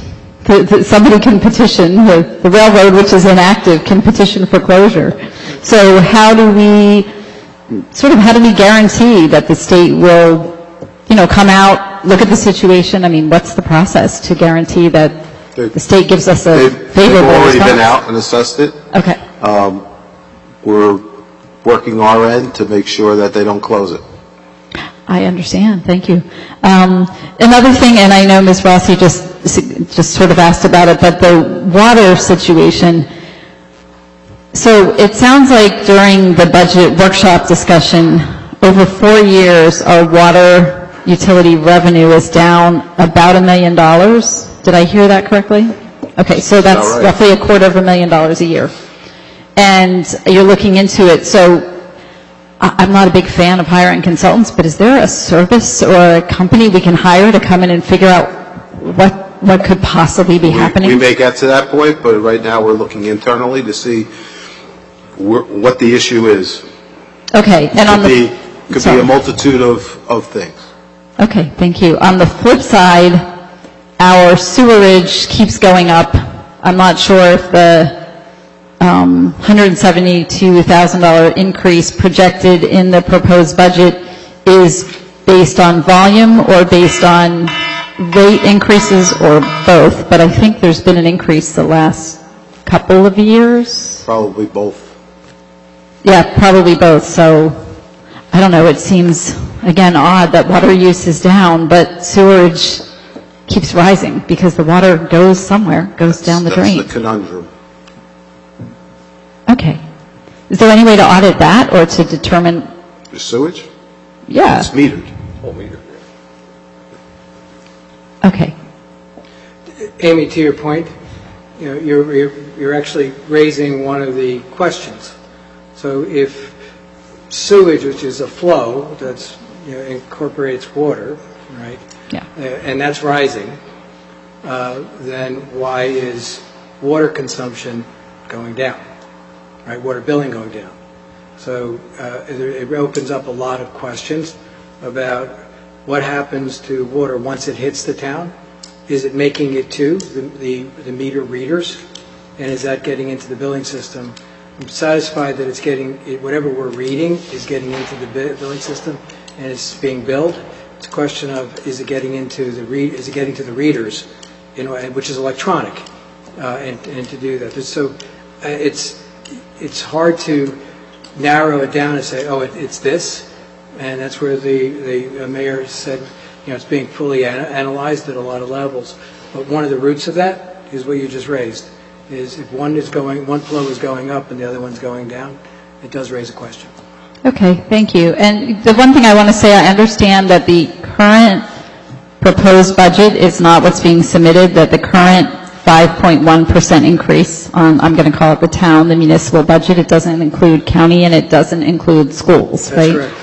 the- the- somebody can petition, the the railroad, which is inactive, can petition for closure. So how do we, sort of, how do we guarantee that the state will, you know, come out, look at the situation? I mean, what's the process to guarantee that the state gives us a They've favorable they've already response? been out and assessed it. Okay. Um, We're working our end to make sure that they don't close it. I understand. Thank you. Um, Another thing, and I know Miz Rossi just just sort of asked about it, but the water situation. So it sounds like during the budget workshop discussion, over four years, our water utility revenue is down about a million dollars. Did I hear that correctly? Okay, so that's right. roughly a quarter of a million dollars a year. And you're looking into it. So I- I'm not a big fan of hiring consultants, but is there a service or a company we can hire to come in and figure out what what could possibly be We- happening? We may get to that point, but right now we're looking internally to see wh- what the issue is. Okay, and on Could the... be, could be sorry. a multitude of, of things. Okay, thank you. On the flip side, our sewerage keeps going up. I'm not sure if the um, one hundred seventy-two thousand dollars increase projected in the proposed budget is based on volume or based on rate increases or both, but I think there's been an increase the last couple of years. Probably both. Yeah, probably both. So, I don't know, it seems, again, odd that water use is down, but sewerage keeps rising because the water goes somewhere, goes down the drain. That's the conundrum. Okay. Is there any way to audit that or to determine? The sewage? Yeah. It's metered. Whole meter. Okay. Amy, to your point, you know, you're, you're, you're actually raising one of the questions. So if sewage, which is a flow that's, you know, incorporates water, right? Yeah. Uh, and that's rising, uh, then why is water consumption going down, right? Water billing going down. So uh, it, it opens up a lot of questions about what happens to water once it hits the town. Is it making it to the, the, the meter readers? And is that getting into the billing system? I'm satisfied that it's getting, it, whatever we're reading is getting into the bi- billing system and it's being billed. It's a question of, is it getting into the read, is it getting to the readers, you know, and, which is electronic, uh, and, and to do that. So uh, it's, it's hard to narrow it down and say, oh, it, it's this. And that's where the, the mayor said, you know, it's being fully ana- analyzed at a lot of levels. But one of the roots of that is what you just raised, is if one is going, one flow is going up and the other one's going down, it does raise a question. Okay, thank you. And the one thing I want to say, I understand that the current proposed budget is not what's being submitted, that the current five point one percent increase on, I'm going to call it the town, the municipal budget, it doesn't include county and it doesn't include schools, That's right? correct.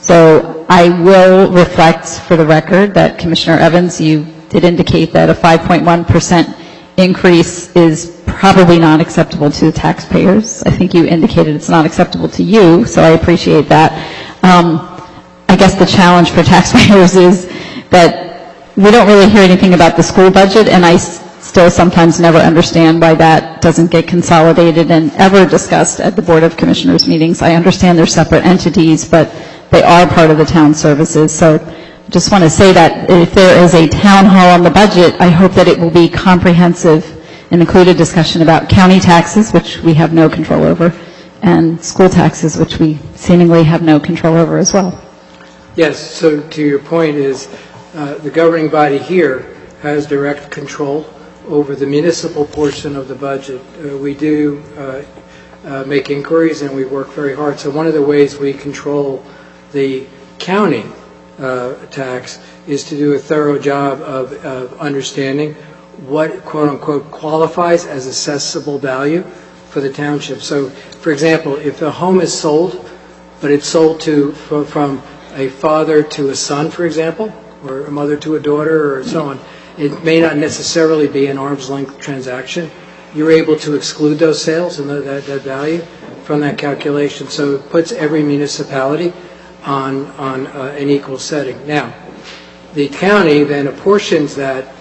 So I will reflect for the record that Commissioner Evans, you did indicate that a five point one percent increase is probably not acceptable to the taxpayers. I think you indicated it's not acceptable to you, so I appreciate that. Um, I guess the challenge for taxpayers is that we don't really hear anything about the school budget, and I s- still sometimes never understand why that doesn't get consolidated and ever discussed at the Board of Commissioners meetings. I understand they're separate entities, but they are part of the town services. So I just want to say that if there is a town hall on the budget, I hope that it will be comprehensive and include a discussion about county taxes, which we have no control over, and school taxes, which we seemingly have no control over as well. Yes, so to your point is, uh, the governing body here has direct control over the municipal portion of the budget. Uh, we do uh, uh, make inquiries and we work very hard. So one of the ways we control the county uh, tax is to do a thorough job of, of understanding what, quote unquote, qualifies as assessable value for the township. So, for example, if a home is sold, but it's sold to from, from a father to a son, for example, or a mother to a daughter, or so on, it may not necessarily be an arm's length transaction. You're able to exclude those sales and that, that value from that calculation. So it puts every municipality on, on uh, an equal setting. Now, the county then apportions that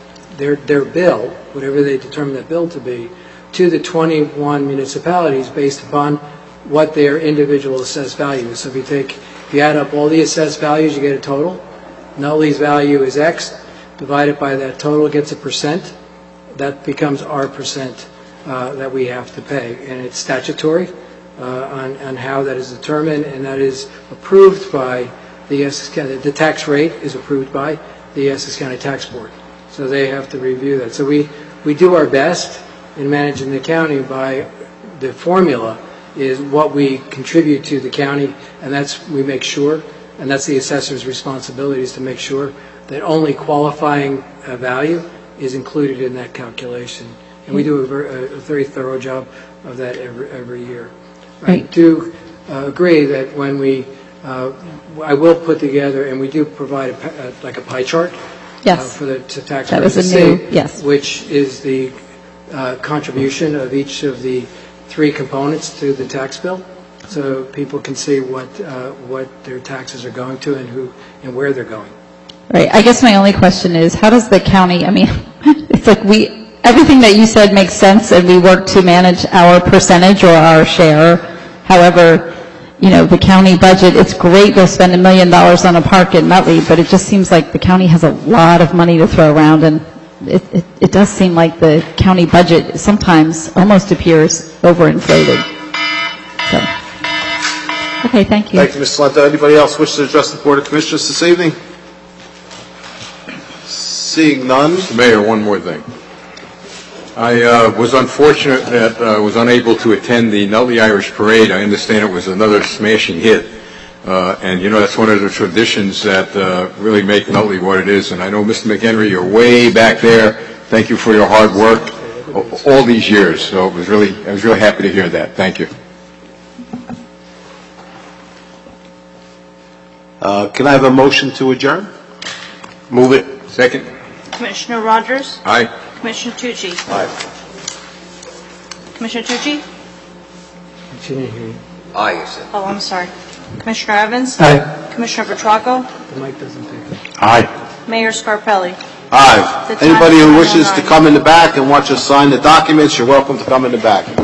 their, their bill, whatever they determine that bill to be, to the twenty-one municipalities based upon what their individual assessed value is. So if you take, if you add up all the assessed values, you get a total. Nutley's value is X, divided by that total gets a percent. That becomes our percent uh, that we have to pay. And it's statutory uh, on, on how that is determined, and that is approved by the Essex County. The tax rate is approved by the Essex County Tax Board. So they have to review that. So we, we do our best in managing the county by the formula is what we contribute to the county, and that's, we make sure, and that's the assessor's responsibility, is to make sure that only qualifying uh, value is included in that calculation. And we do a very, a very thorough job of that every, every year. Right. I do uh, agree that when we, uh, I will put together, and we do provide a, pa- uh, like a pie chart Yes. uh, for the to taxpayers That was to a see, new- yes. which is the uh, contribution of each of the three components to the tax bill, so people can see what uh, what their taxes are going to and who and where they're going. Right. I guess my only question is, how does the county, I mean, it's like we, everything that you said makes sense, and we work to manage our percentage or our share. However, you know, the county budget, it's great to spend a million dollars on a park in Nutley, but it just seems like the county has a lot of money to throw around, and it, it, it does seem like the county budget sometimes almost appears overinflated. So, okay, thank you. Thank you, Miz Salento. Anybody else wish to address the Board of Commissioners this evening? Seeing none. Mister Mayor, one more thing. I uh, was unfortunate that I uh, was unable to attend the Nutley Irish Parade. I understand it was another smashing hit. Uh, and, you know, that's one of the traditions that uh, really make Nutley what it is. And I know, Mister McHenry, you're way back there. Thank you for your hard work all these years. So it was really, I was really happy to hear that. Thank you. Uh, Can I have a motion to adjourn? Move it. Second. Commissioner Rogers? Aye. Commissioner Tucci? Aye. Commissioner Tucci? She didn't hear you. Aye, you said. Oh, I'm sorry. Commissioner Evans? Aye. Commissioner Petracco? The mic doesn't take it. Aye. Mayor Scarpelli? Aye. The time Anybody is who nine oh wishes to nine. come in the back and watch us sign the documents, you're welcome to come in the back.